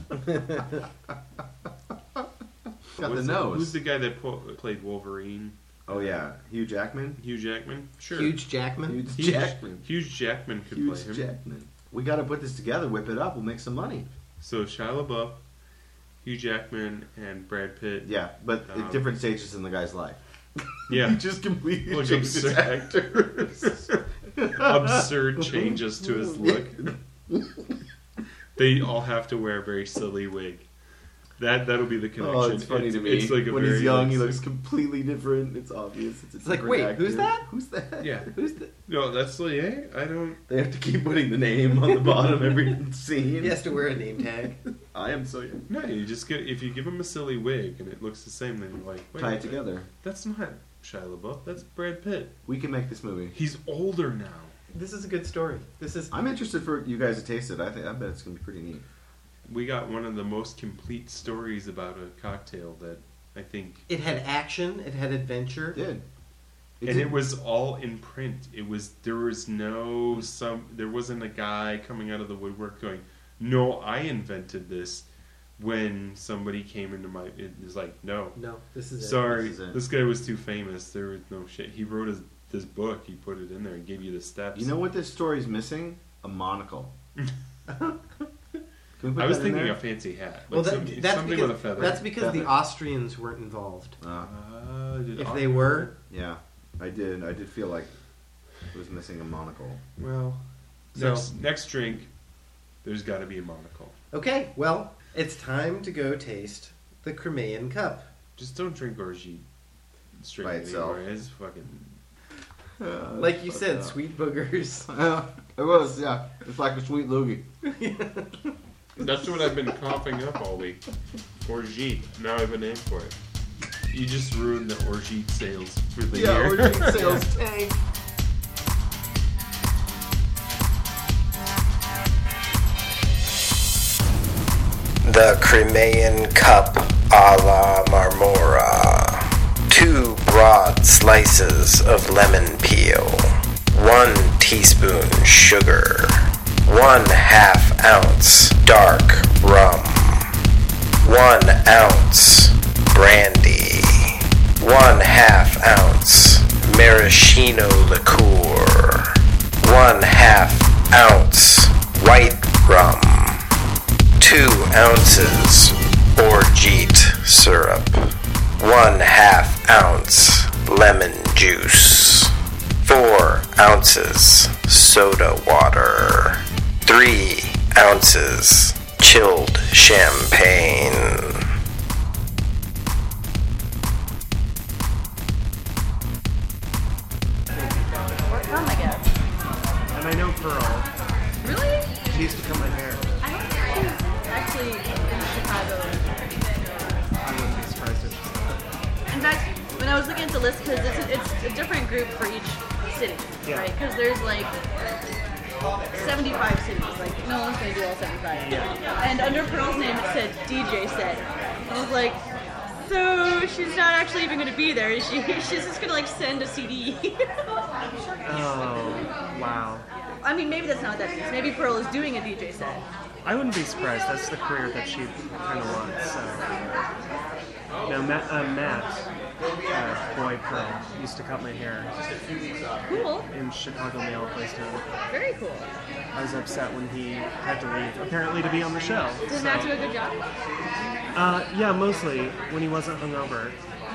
Got the What's nose. Who's the guy that po- played Wolverine? Oh yeah, Hugh Jackman. Hugh Jackman? Sure. Huge Jackman. Huge Hugh Jackman. Hugh Jackman could Hugh play him. Jackman. We got to put this together, whip it up, we'll make some money. So Shia LaBeouf, Hugh Jackman, and Brad Pitt. Yeah, but Um, at different stages in the guy's life. Yeah. He just completely Look, changed his absurd. actors. Absurd changes to his look. They all have to wear a very silly wig. That that'll be the connection. Oh, it's funny to me. It's like a when very, he's young, like, he looks completely different. It's obvious. It's, a It's like, different wait, actor. who's that? Who's that? Yeah. Who's the? No, that's like, hey, I don't. They have to keep putting the name on the bottom every scene. He has to wear a name tag. I am so young. No, you just get if you give him a silly wig and it looks the same, then you're like, wait, Tie it together. That's not Shia LaBeouf. That's Brad Pitt. We can make this movie. He's older now. This is a good story. This is. I'm interested for you guys to taste it. I think I bet it's gonna be pretty neat. We got one of the most complete stories about a cocktail that I think, It had action. It had adventure. It did. It and did. it was all in print. It was there was no some there wasn't a guy coming out of the woodwork going, no, I invented this. When somebody came into my, it was like, no, No, this is it. sorry, This is it. this guy was too famous. There was no shit. He wrote his this book. He put it in there and gave you the steps. You know what this story's missing? A monocle. Can we put I was that in thinking there? a fancy hat. Like Well, that, some- that's something because with a feather. that's because the Feather. Austrians weren't involved. Uh, Uh, did If Au- they were, yeah, I did. I did feel like it was missing a monocle. Well, So- next next drink, there's got to be a monocle. okay. Well, it's time to go taste the Crimean Cup. Just don't drink orgeat straight By itself. anymore. It's fucking. Like you said, sweet boogers. Yeah, it was. Yeah, it's like a sweet loogie. That's what I've been coughing up all week. Orgeat. Now I have a name for it. You just ruined the orgeat sales for the Yeah, year. orgeat sales tank. The Crimean Cup a la Marmora. Two broad slices of lemon peel. One teaspoon sugar. One half ounce dark rum. One ounce brandy. One half ounce maraschino liqueur. One half ounce white rum. Two ounces orgeat syrup. One half ounce lemon juice. Four ounces soda water. Three ounces chilled champagne. Where from, I guess? And I know Pearl. Really? She used to cut my hair. I don't think she's actually in Chicago. I wouldn't be surprised if she's not. In fact, when I was looking at the list, because it's, a- it's a different group for each city, Yeah. right? Because there's like seventy-five cities. Like, no one's going to do all seventy-five. Yeah. And under Pearl's name, it said D J set. I was like, so she's not actually even going to be there, is she? She's just going to like send a C D. Oh, wow. I mean, maybe that's not what that means. Maybe Pearl is doing a D J set. I wouldn't be surprised. That's the career that she kind of wants. So. No, Matt, uh, Matt uh, Boy Pearl, used to cut my hair Cool. in Chicago Mail Place Town. Very cool. I was upset when he had to leave, apparently to be on the show. Did so- Matt do a good job? Uh, yeah, mostly when he wasn't hungover.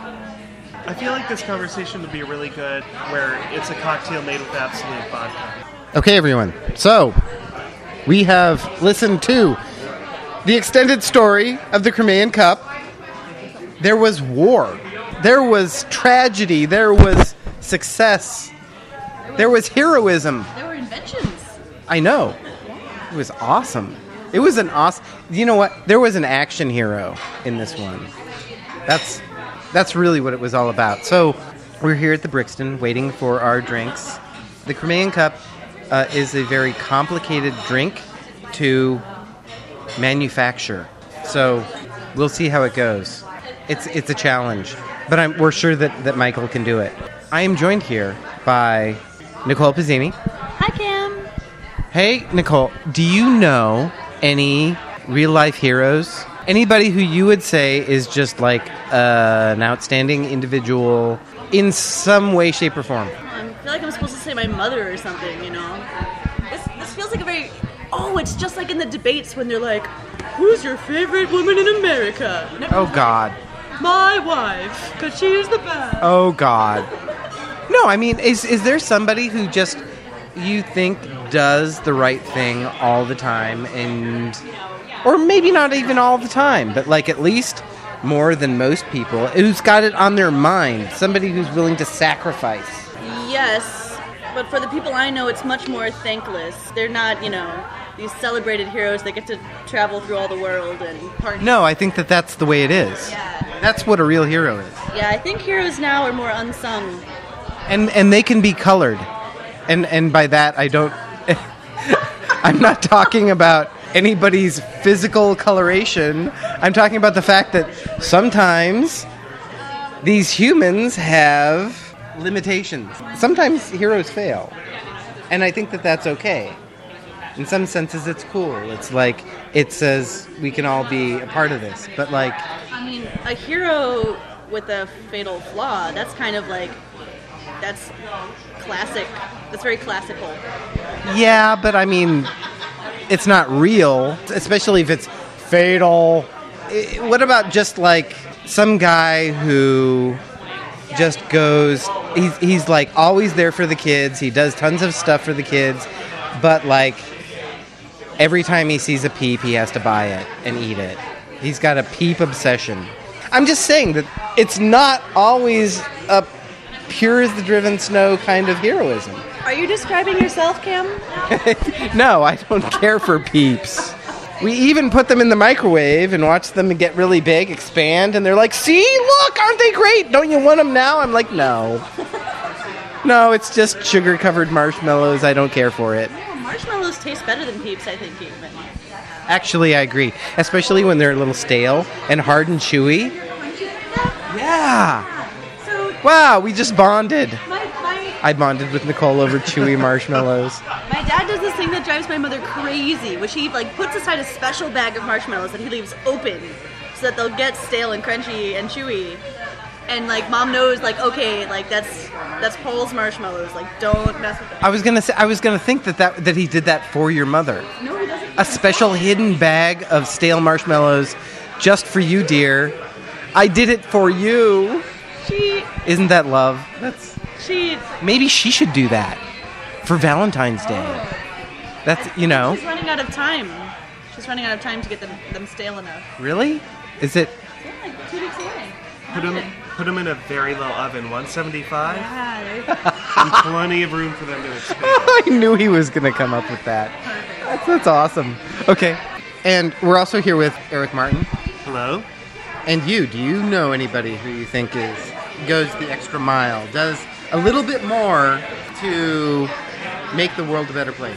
I feel like this conversation would be really good where it's a cocktail made with absolute vodka. Okay, everyone. So, we have listened to the extended story of the Crimean Cup. There was war. There was tragedy. There was success. There was heroism. There were inventions. I know. It was awesome. It was an awesome... You know what? There was an action hero in this one. That's that's really what it was all about. So, we're here at the Brixton waiting for our drinks. The Crimean Cup uh, is a very complicated drink to manufacture. So, we'll see how it goes. It's it's a challenge. But I'm, we're sure that, that Michael can do it. I am joined here by Nicole Pizzini. Hi, Cam. Hey, Nicole, do you know any real-life heroes? Anybody who you would say is just like uh, an outstanding individual in some way, shape, or form? I feel like I'm supposed to say my mother or something, you know? This, this feels like a very... Oh, it's just like in the debates when they're like, who's your favorite woman in America? And Oh, God. my wife, because she's the best. Oh, God. No, I mean, is is there somebody who just you think does the right thing all the time and... Or maybe not even all the time, but like at least more than most people, who's got it on their mind, somebody who's willing to sacrifice. Yes, but for the people I know, it's much more thankless. They're not, you know, these celebrated heroes that get to travel through all the world and party. No, I think that that's the way it is. Yeah. That's what a real hero is. Yeah, I think heroes now are more unsung. And and they can be colored. And and by that I don't I'm not talking about anybody's physical coloration. I'm talking about the fact that sometimes these humans have limitations. Sometimes heroes fail. And I think that that's okay. In some senses, it's cool. It's like, it says we can all be a part of this. But like... I mean, a hero with a fatal flaw, that's kind of like, that's classic. That's very classical. Yeah, but I mean, it's not real, especially if it's fatal. I- What about just like some guy who just goes, he's, he's like always there for the kids, he does tons of stuff for the kids, but like every time he sees a peep, he has to buy it and eat it. He's got a peep obsession. I'm just saying that it's not always a pure as the driven snow kind of heroism. Are you describing yourself, Cam? No, I don't care for peeps. We even put them in the microwave and watch them get really big, expand, and they're like, see, look, aren't they great? Don't you want them now? I'm like, no. No, it's just sugar-covered marshmallows. I don't care for it. Oh, marshmallows taste better than peeps, I think, even. Actually, I agree. Especially when they're a little stale and hard and chewy. Yeah. So Wow, we just bonded. my, my I bonded with Nicole over chewy marshmallows. my dad does this thing that drives my mother crazy, which he like puts aside a special bag of marshmallows that he leaves open so that they'll get stale and crunchy and chewy. And like mom knows, like okay, like that's that's Paul's marshmallows. Like don't mess with them. I was gonna say, I was gonna think that, that that he did that for your mother. No, he doesn't. A special hidden bag of stale marshmallows, just for you, dear. I did it for you. She Isn't that love? That's she. maybe she should do that for Valentine's Day. That's you know She's running out of time. She's running out of time to get them them stale enough. really. Is it? Yeah, like two weeks away. Put them, put them in a very low oven, one seventy-five, Yeah, there you go. and plenty of room for them to expand. I knew he was gonna come up with that. That's, that's awesome. Okay, and we're also here with Eric Martin. Hello? And you, do you know anybody who you think is goes the extra mile, does a little bit more to make the world a better place?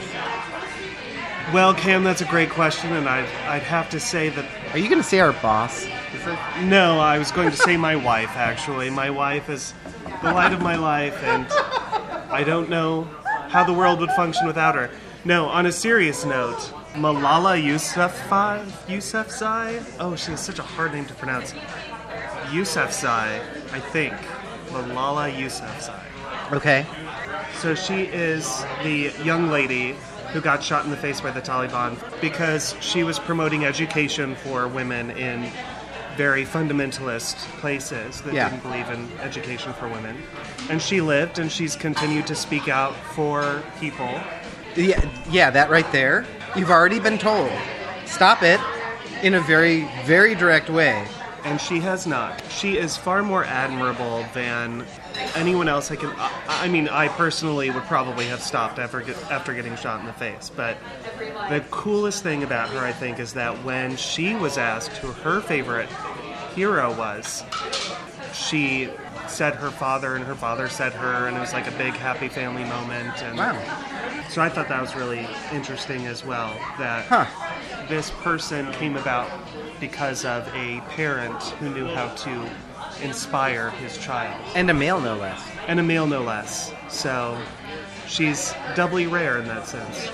Well, Cam, that's a great question, and I'd, I'd have to say that... Are you going to say our boss? Is that- No, I was going to say my wife, actually. My wife is the light of my life, and I don't know how the world would function without her. No, on a serious note, Malala Yousafzai, Yousafzai? Oh, she has such a hard name to pronounce. Yousafzai, I think. Malala Yousafzai. Okay. So she is the young lady who got shot in the face by the Taliban because she was promoting education for women in very fundamentalist places that Yeah. didn't believe in education for women. And she lived, and she's continued to speak out for people. Yeah, yeah, that right there. You've already been told. Stop it in a very, very direct way. And she has not. She is far more admirable than anyone else I can... I, I mean, I personally would probably have stopped after, get, after getting shot in the face. But the coolest thing about her, I think, is that when she was asked who her favorite hero was, she said her father, and her father said her, and it was like a big happy family moment. And Wow. so I thought that was really interesting as well, that Huh. this person came about because of a parent who knew how to inspire his child. And a male, no less. And a male, no less. So she's doubly rare in that sense.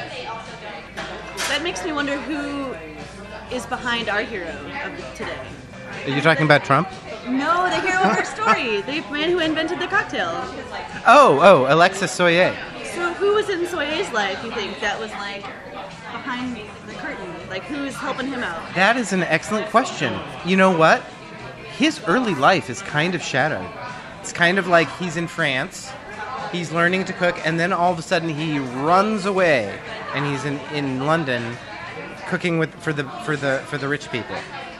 That makes me wonder who is behind our hero of today. Are you talking about Trump? No, the hero of our story, the man who invented the cocktail. Oh, oh, Alexis Soyer. So who was in Soyer's life, you think, that was like behind the curtain? Like who's helping him out? That is an excellent question. You know what? His early life is kind of shadowed. It's kind of like he's in France, he's learning to cook, and then all of a sudden he runs away, and he's in, in London cooking with for the for the for the rich people.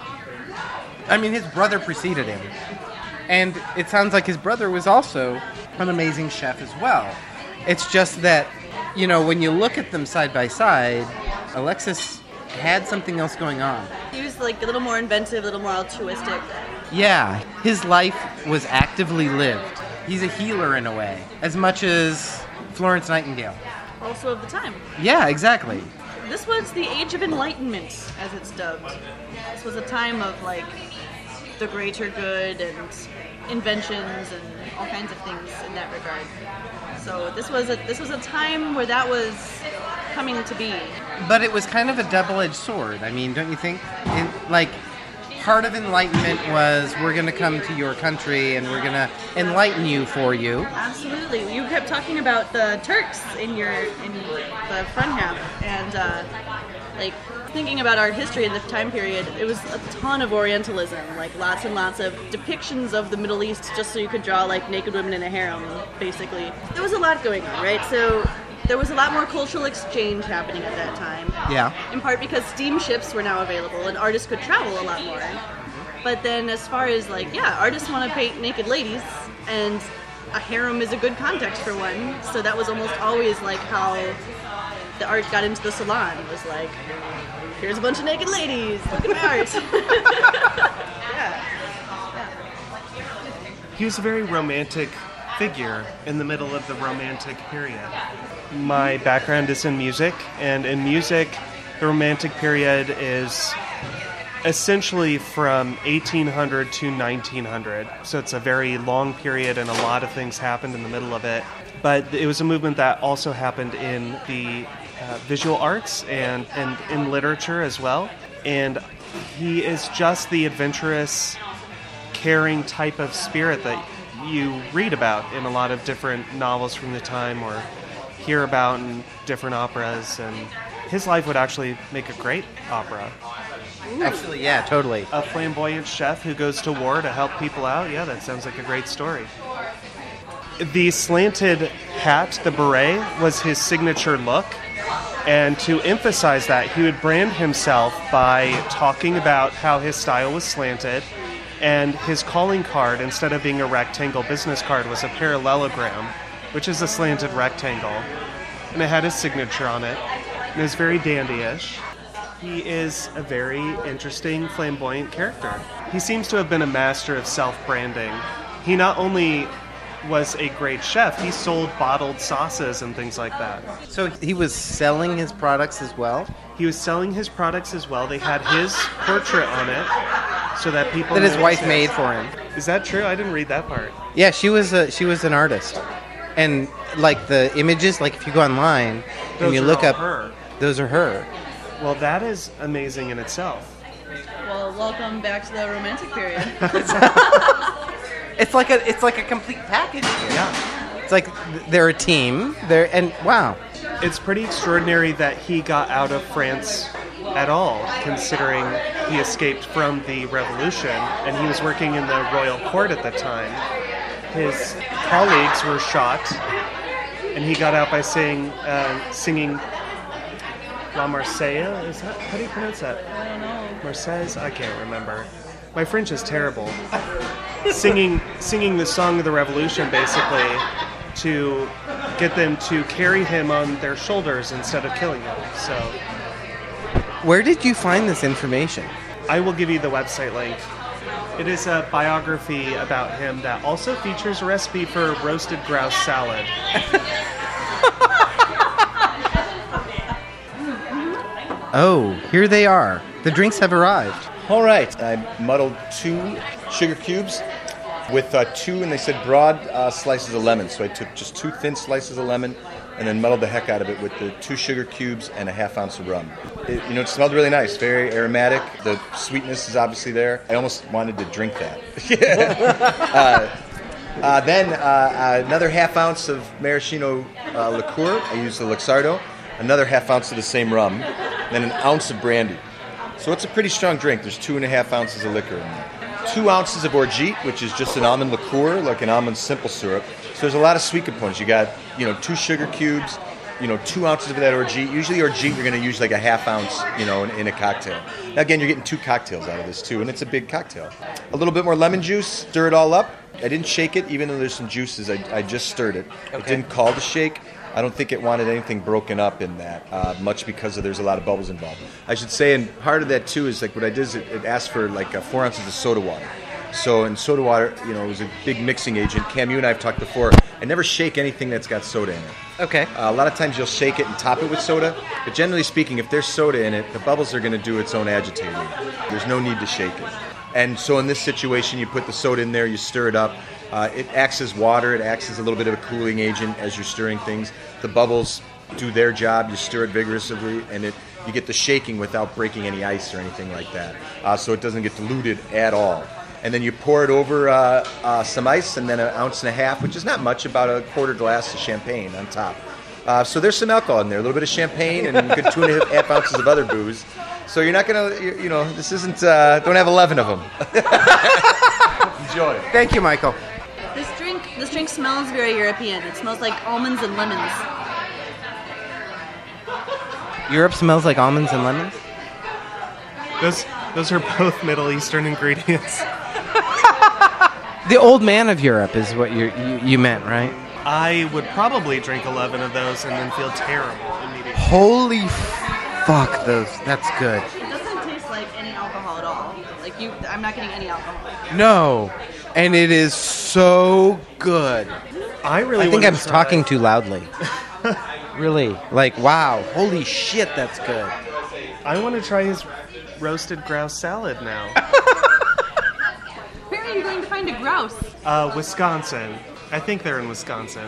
I mean, his brother preceded him, and it sounds like his brother was also an amazing chef as well. It's just that, you know, when you look at them side by side, Alexis had something else going on. He was like a little more inventive, a little more altruistic. Yeah, his life was actively lived. He's a healer in a way, as much as Florence Nightingale. Also of the time. Yeah, exactly. This was the Age of Enlightenment, as it's dubbed. This was a time of like the greater good and inventions and all kinds of things in that regard. So this was a this was a time where that was coming to be. But it was kind of a double-edged sword. I mean, don't you think? In, like, part of enlightenment was we're going to come to your country and we're going to enlighten you for you. Absolutely. You kept talking about the Turks in your in the front half, and uh, like thinking about art history in the time period, it was a ton of Orientalism, like lots and lots of depictions of the Middle East, just so you could draw like naked women in a harem, basically. There was a lot going on, right? So there was a lot more cultural exchange happening at that time. Yeah. In part because steamships were now available and artists could travel a lot more. But then as far as like, yeah, artists want to paint naked ladies, and a harem is a good context for one, so that was almost always like how the art got into the salon. It was like, here's a bunch of naked ladies, look at my art. yeah. He was a very romantic figure in the middle of the Romantic period. My background is in music, and in music, The Romantic period is essentially from eighteen hundred to nineteen hundred. So it's a very long period, and a lot of things happened in the middle of it. But it was a movement that also happened in the uh, visual arts and, and in literature as well. And he is just the adventurous, caring type of spirit that you read about in a lot of different novels from the time or hear about in different operas. And his life would actually make a great opera. Actually, yeah, totally. A flamboyant chef who goes to war to help people out. Yeah, that sounds like a great story. The slanted hat, the beret, was his signature look. And to emphasize that, he would brand himself by talking about how his style was slanted. And his calling card, instead of being a rectangle business card, was a parallelogram, which is a slanted rectangle. And it had his signature on it. And it was very dandy-ish. He is a very interesting, flamboyant character. He seems to have been a master of self-branding. He not only was a great chef, he sold bottled sauces and things like that. So he was selling his products as well? He was selling his products as well. They had his portrait on it so that people... That his wife his. made for him. Is that true? I didn't read that part. Yeah, she was a, she was an artist. And, like, the images, like, if you go online Those and you are look all up... her. Those are her. Well, that is amazing in itself. Well, welcome back to the Romantic period. It's like a it's like a complete package here. Yeah. It's like they're a team. They're and wow. It's pretty extraordinary that he got out of France at all, considering he escaped from the revolution, and he was working in the royal court at the time. His colleagues were shot, and he got out by saying, uh, singing La Marseillaise. Is that, how do you pronounce that? I don't know. Marseillaise? I can't remember. My French is terrible. singing, singing the song of the revolution, basically, to get them to carry him on their shoulders instead of killing him. So, Where did you find this information? I will give you the website link. It is a biography about him that also features a recipe for roasted grouse salad. Oh, here they are. The drinks have arrived. All right, I muddled two sugar cubes with uh, two, and they said broad uh, slices of lemon. So I took just two thin slices of lemon and then muddled the heck out of it with the two sugar cubes and a half ounce of rum. It, you know, it smelled really nice, very aromatic. The sweetness is obviously there. I almost wanted to drink that. uh, uh, then uh, another half ounce of maraschino uh, liqueur. I used the Luxardo. Another half ounce of the same rum. Then an ounce of brandy. So it's a pretty strong drink. There's two and a half ounces of liquor in there. Two ounces of orgeat, which is just an almond liqueur, like an almond simple syrup. So there's a lot of sweet components. You got, you know, two sugar cubes, you know, two ounces of that orgeat. Usually orgeat, you're going to use like a half ounce, you know, in, in a cocktail. Now again, you're getting two cocktails out of this too, and it's a big cocktail. A little bit more lemon juice, stir it all up. I didn't shake it, even though there's some juices. I, I just stirred it. Okay. It didn't call to shake. I don't think it wanted anything broken up in that, uh, much because of there's a lot of bubbles involved. I should say, and part of that too is like what I did is it, it asked for like uh, four ounces of soda water. So in soda water, you know, it was a big mixing agent. Cam, you and I have talked before. I never shake anything that's got soda in it. Okay. Uh, a lot of times you'll shake it and top it with soda, but generally speaking, if there's soda in it, the bubbles are going to do its own agitating. There's no need to shake it. And so in this situation, you put the soda in there, you stir it up. Uh, it acts as water. It acts as a little bit of a cooling agent as you're stirring things. The bubbles do their job. You stir it vigorously, and it you get the shaking without breaking any ice or anything like that. Uh, so it doesn't get diluted at all. And then you pour it over uh, uh, some ice, and then an ounce and a half, which is not much, about a quarter glass of champagne on top. Uh, so there's some alcohol in there, a little bit of champagne, and a good two and a half ounces of other booze. So you're not gonna, you know, this isn't. Uh, don't have eleven of them. Enjoy. Thank you, Michael. This drink, this drink smells very European. It smells like almonds and lemons. Europe smells like almonds and lemons? Those, those are both Middle Eastern ingredients. The old man of Europe is what you you you meant, right? I would probably drink eleven of those and then feel terrible immediately. Holy fuck, those. That's good. It doesn't taste like any alcohol at all. Like you, I'm not getting any alcohol. No. And it is so good. I really I think wanna I'm try- talking too loudly. Really. Like, wow. Holy shit, that's good. I want to try his roasted grouse salad now. Where are you going to find a grouse? Uh, Wisconsin. I think they're in Wisconsin.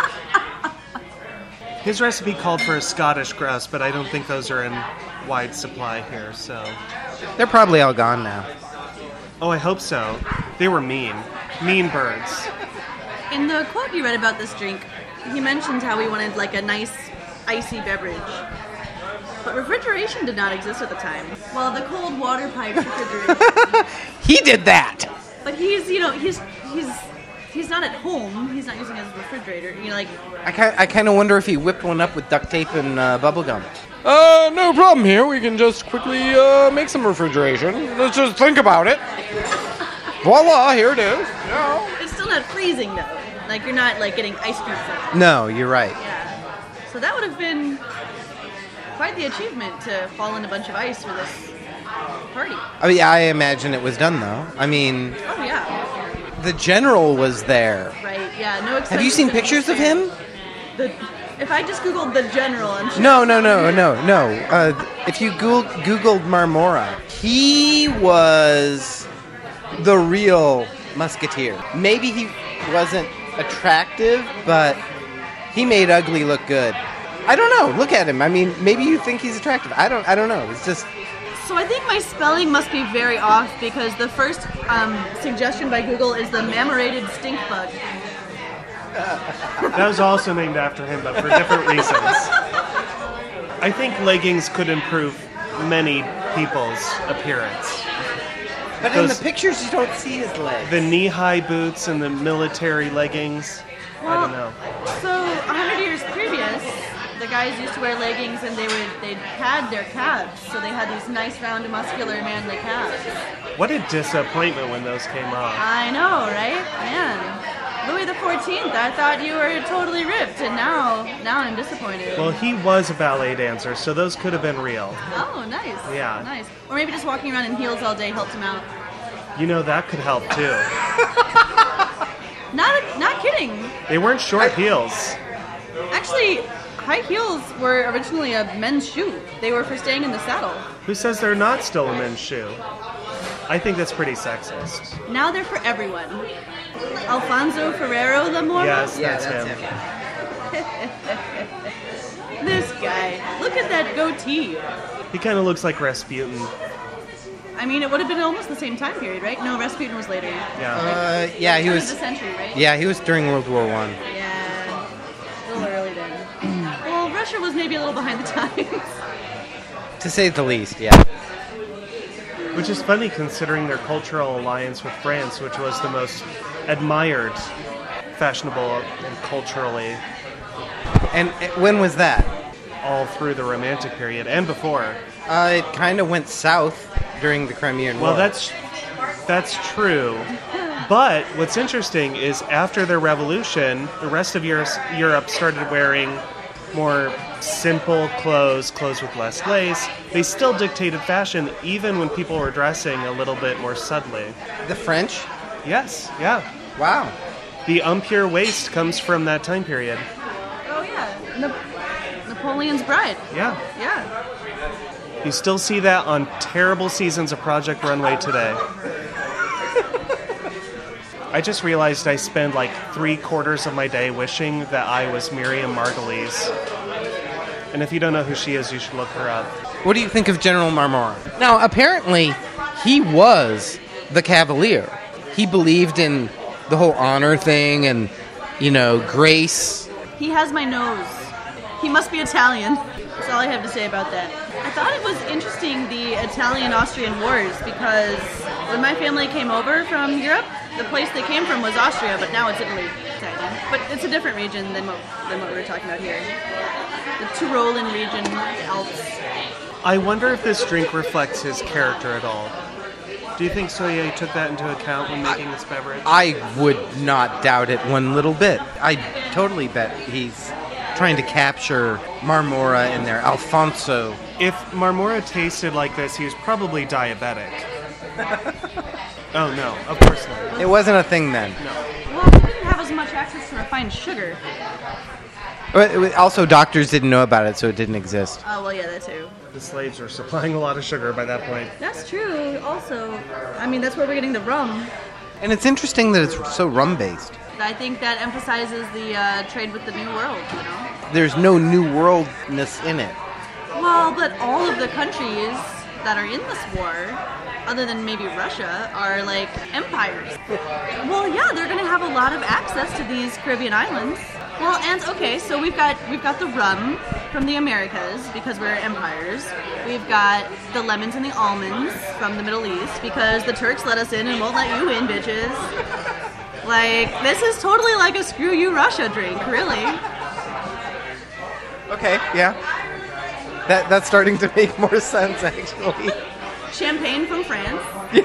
His recipe called for a Scottish grouse, but I don't think those are in wide supply here, so... They're probably all gone now. Oh, I hope so. They were mean. Mean birds. In the quote you read about this drink, he mentioned how he wanted like a nice icy beverage. But refrigeration did not exist at the time. Well, the cold water pipe refrigeration. He did that! But he's, you know, he's he's he's not at home. He's not using his refrigerator. You know, like I kind, I kind of wonder if he whipped one up with duct tape and uh, bubble gum. Uh, no problem here. We can just quickly uh, make some refrigeration. Let's just think about it. Voila, here it is. No. it's still not freezing though. Like you're not like getting ice cream from it. No, you're right. Yeah. So that would have been quite the achievement to fall in a bunch of ice for this party. I mean, I imagine it was done though. I mean, Oh yeah. the general was there. Right. Yeah. No. Have you seen pictures of him? The, if I just googled the general, I'm sure. No, no, no, no, no. Uh, if you Google, Googled Marmora, he was the real musketeer. Maybe he wasn't attractive, but he made ugly look good. I don't know. Look at him. I mean, maybe you think he's attractive. I don't. I don't know. It's just. So I think my spelling must be very off because the first um, suggestion by Google is the mammorated stink bug. That was also named after him, but for different reasons. I think leggings could improve many people's appearance. But in the Those- pictures, you don't see his legs. The knee-high boots and the military leggings. I don't know. So a hundred years previous, the guys used to wear leggings and they would they had their calves, so they had these nice, round, muscular, manly calves. What a disappointment when those came off. I know, right? Man. Louis the fourteenth, I thought you were totally ripped, and now, now I'm disappointed. Well, he was a ballet dancer, so those could have been real. Oh, nice. Yeah. Nice. Or maybe just walking around in heels all day helped him out. You know, that could help too. Not, not kidding. They weren't short heels. Actually, high heels were originally a men's shoe. They were for staying in the saddle. Who says they're not still a men's shoe? I think that's pretty sexist. Now they're for everyone. Alfonso Ferrero Lamora? Yes, Yeah, that's, that's him. him. This guy. Look at that goatee. He kind of looks like Rasputin. I mean, it would have been almost the same time period, right? No, Rasputin was later. Yeah. Uh, yeah, he Turn was. of the century, right? Yeah, he was during World War One. Yeah. A little early then. Well, Russia was maybe a little behind the times. To say the least, yeah. Which is funny considering their cultural alliance with France, which was the most admired, fashionable, and culturally And uh, when was that? all through the Romantic period and before. Uh, it kind of went south during the Crimean War. Well, that's that's true. But what's interesting is after their revolution, the rest of Europe Europe started wearing more simple clothes, clothes with less lace. They still dictated fashion even when people were dressing a little bit more subtly. the French. Yes, yeah. Wow. The impure waist comes from that time period. Oh, yeah. Na- Napoleon's Bride. Yeah. Yeah. You still see that on terrible seasons of Project Runway today. I just realized I spend like three quarters of my day wishing that I was Miriam Margolyes. And if you don't know who she is, you should look her up. What do you think of General Marmora? Now, apparently, he was the Cavalier. He believed in the whole honor thing and, you know, grace. He has my nose. He must be Italian. That's all I have to say about that. I thought it was interesting, the Italian-Austrian wars, because when my family came over from Europe, the place they came from was Austria, but now it's Italy. But it's a different region than what, than what we were talking about here. The Tyrolean region, the Alps. I wonder if this drink reflects his character at all. Do you think Soye took that into account when making this beverage? I would not doubt it one little bit. I totally bet he's trying to capture Marmora in there. Alfonso. If Marmora tasted like this, he was probably diabetic. Oh, no, of course not. It wasn't a thing then. Well, he didn't have as much access to refined sugar. But it was- also, doctors didn't know about it, so it didn't exist. Oh, well, yeah, that too. The slaves were supplying a lot of sugar by that point. That's true. Also, I mean, that's where we're getting the rum. And it's interesting that it's so rum-based. I think that emphasizes the uh, trade with the New World, you know? There's no New Worldness in it. Well, but all of the countries that are in this war, other than maybe Russia, are like empires. Well, yeah, they're going to have a lot of access to these Caribbean islands. Well, and okay, so we've got we've got the rum from the Americas because we're empires. We've got the lemons and the almonds from the Middle East because the Turks let us in and won't let you in, bitches. Like, this is totally like a screw you Russia drink, really. Okay, yeah. That that's starting to make more sense, actually. Champagne from France.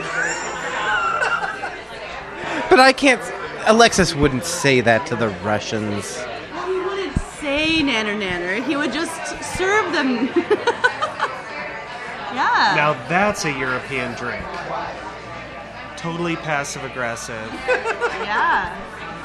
But I can't... Alexis wouldn't say that to the Russians. Well, he wouldn't say nanner nanner. He would just serve them. Yeah. Now that's a European drink. Totally passive-aggressive. Yeah.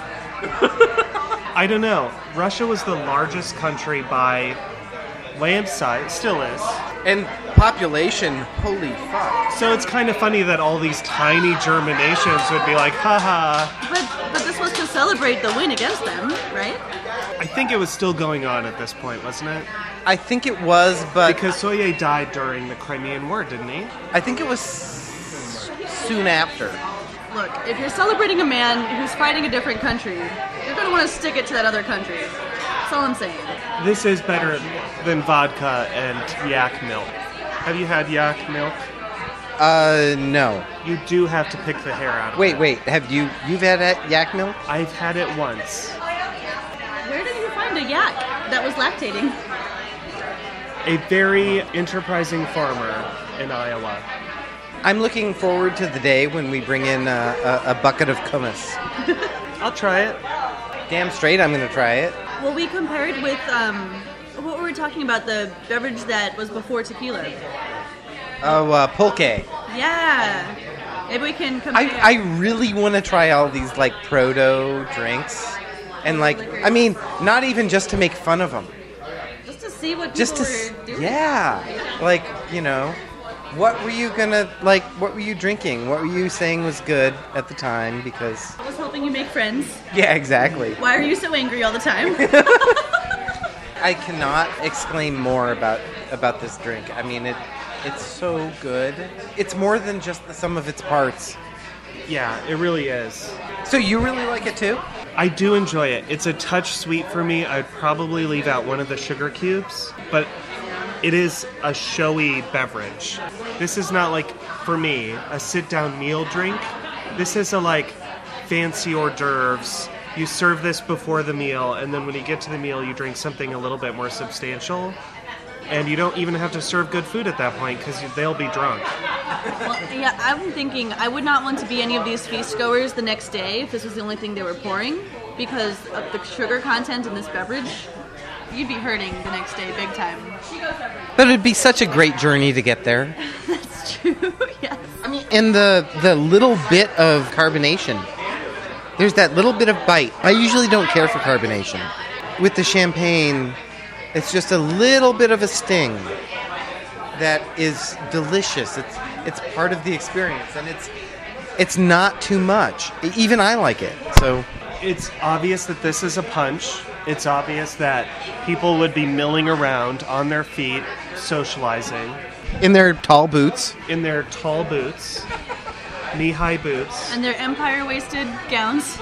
I don't know. Russia was the largest country by land size, still is. And population, holy fuck. So it's kind of funny that all these tiny German nations would be like, haha. But but this was to celebrate the win against them, right? I think it was still going on at this point, wasn't it? I think it was, but... Because Soye died during the Crimean War, didn't he? I think it was soon after. Look, if you're celebrating a man who's fighting a different country, you're going to want to stick it to that other country. That's all I'm saying. This is better than vodka and yak milk. Have you had yak milk? Uh, no. You do have to pick the hair out of Wait, it. wait, have you... You've had that yak milk? I've had it once. Where did you find a yak that was lactating? A very enterprising farmer in Iowa. I'm looking forward to the day when we bring in a, a, a bucket of hummus. I'll try it. Damn straight I'm going to try it. Well, we compared with, um, what were we talking about? The beverage that was before tequila. Oh, uh, pulque. Yeah. Maybe we can compare. I, I really want to try all these, like, proto drinks. And, like, I mean, not even just to make fun of them. Just to see what people Just to, were s- doing. yeah. Like, you know, what were you going to, like, what were you drinking? What were you saying was good at the time? Because, I was helping you make friends. yeah, exactly. Why are you so angry all the time? I cannot exclaim more about about this drink. I mean, it it's so good. It's more than just the sum of its parts. Yeah, it really is. So you really like it too? I do enjoy it. It's a touch sweet for me. I'd probably leave out one of the sugar cubes, but it is a showy beverage. This is not like, for me, a sit-down meal drink. This is a, like, fancy hors d'oeuvres. You serve this before the meal, and then when you get to the meal, you drink something a little bit more substantial. And you don't even have to serve good food at that point, because they'll be drunk. Well, yeah, I'm thinking I would not want to be any of these feast goers the next day if this was the only thing they were pouring, because of the sugar content in this beverage. You'd be hurting the next day big time. But it'd be such a great journey to get there. That's true, yes. I mean, and the the little bit of carbonation. There's that little bit of bite. I usually don't care for carbonation. With the champagne, it's just a little bit of a sting that is delicious. It's it's part of the experience, and it's it's not too much. Even I like it. So It's obvious that this is a punch. It's obvious that people would be milling around on their feet, socializing, in their tall boots. in their tall boots, knee-high boots. And their empire-waisted gowns.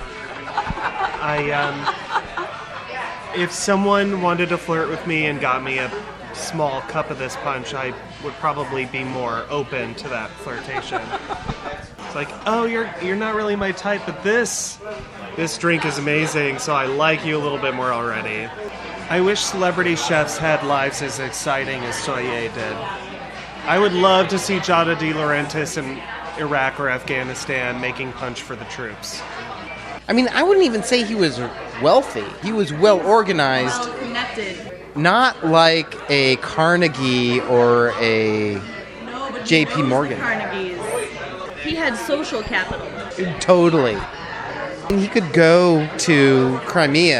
I, um, if someone wanted to flirt with me and got me a small cup of this punch, I would probably be more open to that flirtation. It's like, oh, you're you're not really my type, but this this drink is amazing, so I like you a little bit more already. I wish celebrity chefs had lives as exciting as Soye did. I would love to see Giada De Laurentiis in Iraq or Afghanistan making punch for the troops. I mean, I wouldn't even say he was wealthy. He was well organized. Well connected. Not like a Carnegie or a No, but J P he knows Morgan. the Carnegies. He had social capital. Totally. And he could go to Crimea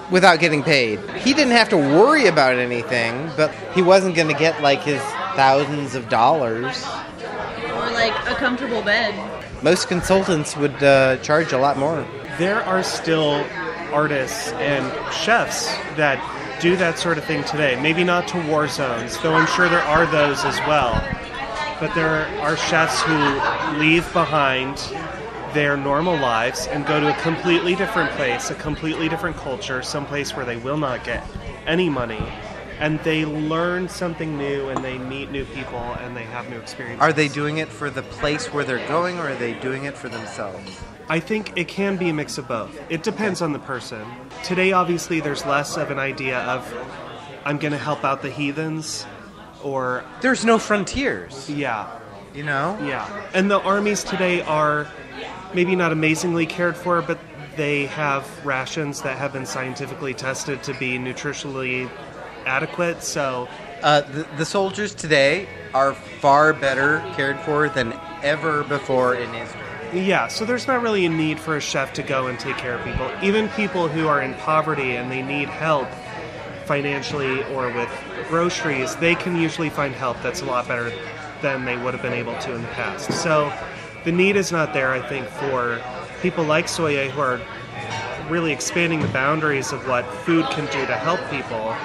without getting paid. He didn't have to worry about anything, but he wasn't going to get like his thousands of dollars. Or like a comfortable bed. Most consultants would uh, charge a lot more. There are still artists and chefs that do that sort of thing today. Maybe not to war zones, though I'm sure there are those as well. But there are chefs who leave behind their normal lives and go to a completely different place, a completely different culture, someplace where they will not get any money, and they learn something new and they meet new people and they have new experiences. Are they doing it for the place where they're going, or are they doing it for themselves? I think it can be a mix of both. It depends on the person. Today, obviously, there's less of an idea of, I'm going to help out the heathens, or... There's no frontiers. Yeah. You know? Yeah. And the armies today are maybe not amazingly cared for, but they have rations that have been scientifically tested to be nutritionally adequate, so... Uh, the, the soldiers today are far better cared for than ever before in history. Yeah, so there's not really a need for a chef to go and take care of people. Even people who are in poverty and they need help financially or with groceries, they can usually find help that's a lot better than they would have been able to in the past. So the need is not there, I think, for people like Soye who are really expanding the boundaries of what food can do to help people.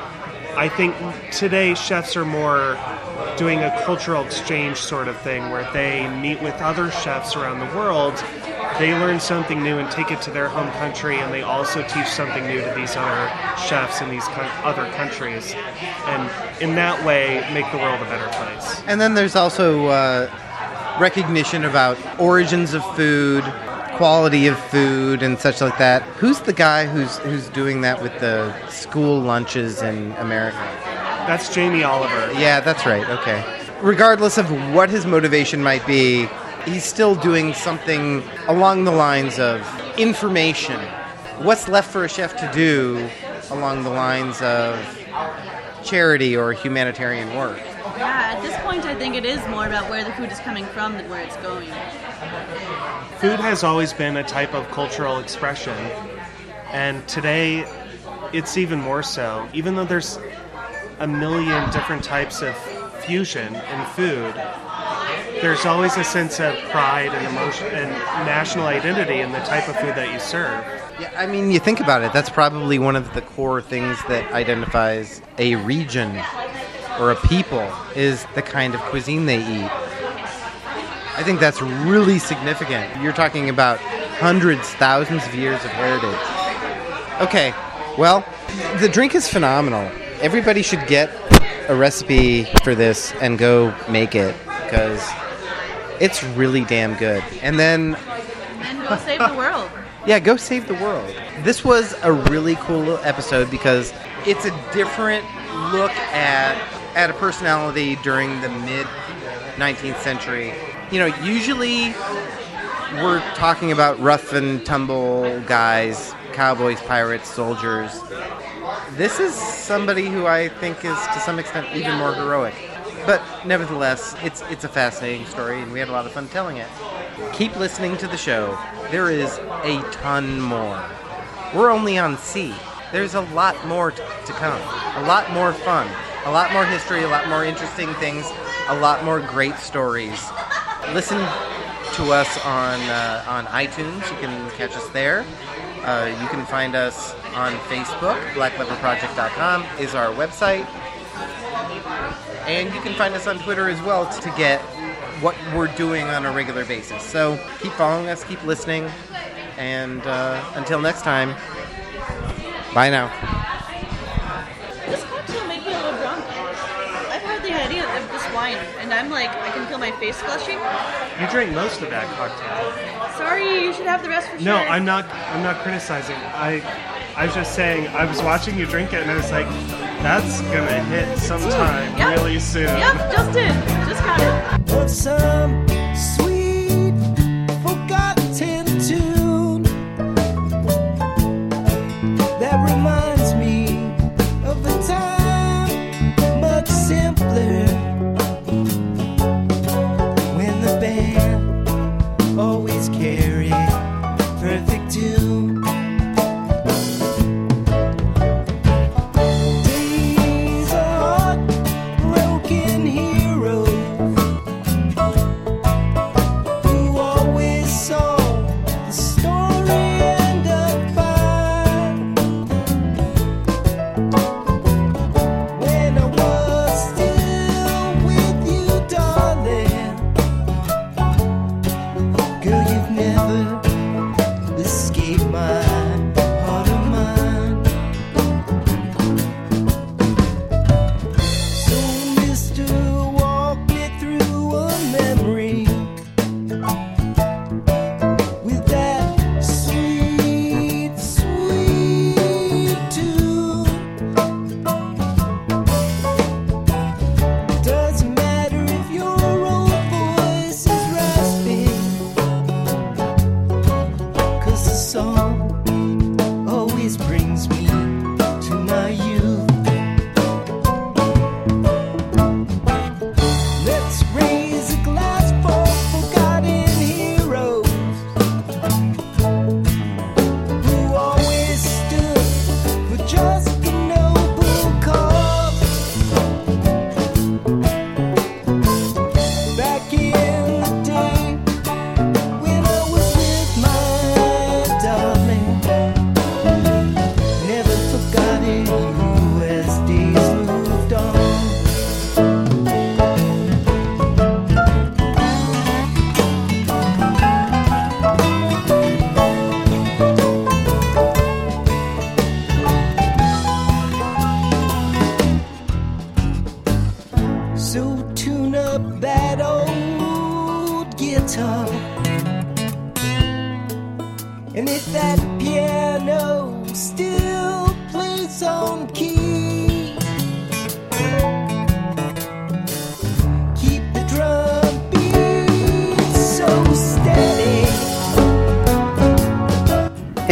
I think today chefs are more doing a cultural exchange sort of thing where they meet with other chefs around the world, they learn something new and take it to their home country, and they also teach something new to these other chefs in these co- other countries, and in that way make the world a better place. And then there's also uh, recognition about origins of food, quality of food, and such like that. Who's the guy who's who's doing that with the school lunches in America? That's Jamie Oliver. Yeah, that's right. Okay. Regardless of what his motivation might be, he's still doing something along the lines of information. What's left for a chef to do along the lines of charity or humanitarian work? Yeah, at this point I think it is more about where the food is coming from than where it's going. Food has always been a type of cultural expression, and today it's even more so. Even though there's a million different types of fusion in food, there's always a sense of pride and emotion and national identity in the type of food that you serve. Yeah, I mean, you think about it, that's probably one of the core things that identifies a region or a people, is the kind of cuisine they eat. I think that's really significant. You're talking about hundreds, thousands of years of heritage. Okay, well, the drink is phenomenal. Everybody should get a recipe for this and go make it, because it's really damn good. And then... And go save the world. Yeah, go save the world. This was a really cool episode because it's a different look at at a personality during the mid-nineteenth century. You know, usually we're talking about rough and tumble guys, cowboys, pirates, soldiers. This is somebody who I think is, to some extent, even more heroic. But nevertheless, it's it's a fascinating story, and we had a lot of fun telling it. Keep listening to the show. There is a ton more. We're only on C. There's a lot more t- to come. A lot more fun. A lot more history, a lot more interesting things, a lot more great stories. Listen to us on uh, on iTunes. You can catch us there. Uh, you can find us on Facebook. black leper project dot com is our website. And you can find us on Twitter as well to get what we're doing on a regular basis. So keep following us, keep listening, and uh, until next time, bye now. This cocktail made me a little drunk. I've had the idea of this wine, and I'm like, I can feel my face flushing. You drank most of that cocktail. Sorry, you should have the rest for sure. No, I'm not. I'm not criticizing. I, I was just saying. I was watching you drink it, and I was like, "That's gonna hit sometime Yep. really soon." Yep, just did. Just got it. But some sweet forgotten tune that reminds me of a time much simpler, when the band always carried perfect tune.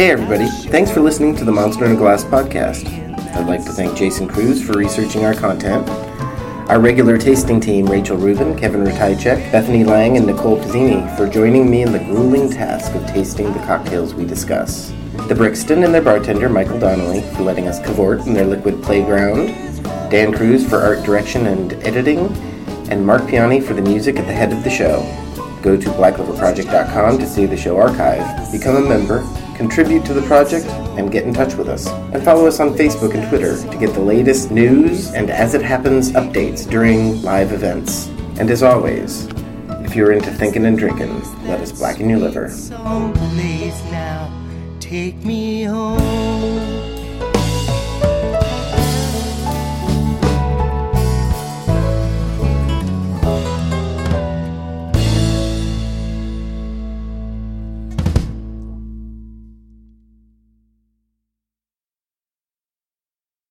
Hey everybody, thanks for listening to the Monster in a Glass podcast. I'd like to thank Jason Cruz for researching our content, our regular tasting team, Rachel Rubin, Kevin Ratajczak, Bethany Lang, and Nicole Pizzini, for joining me in the grueling task of tasting the cocktails we discuss. The Brixton and their bartender, Michael Donnelly, for letting us cavort in their liquid playground, Dan Cruz for art direction and editing, and Mark Piani for the music at the head of the show. Go to black liver project dot com to see the show archive, become a member, contribute to the project, and get in touch with us. And follow us on Facebook and Twitter to get the latest news and as it happens updates during live events. And as always, if you're into thinking and drinking, let us blacken your liver. So please now take me home.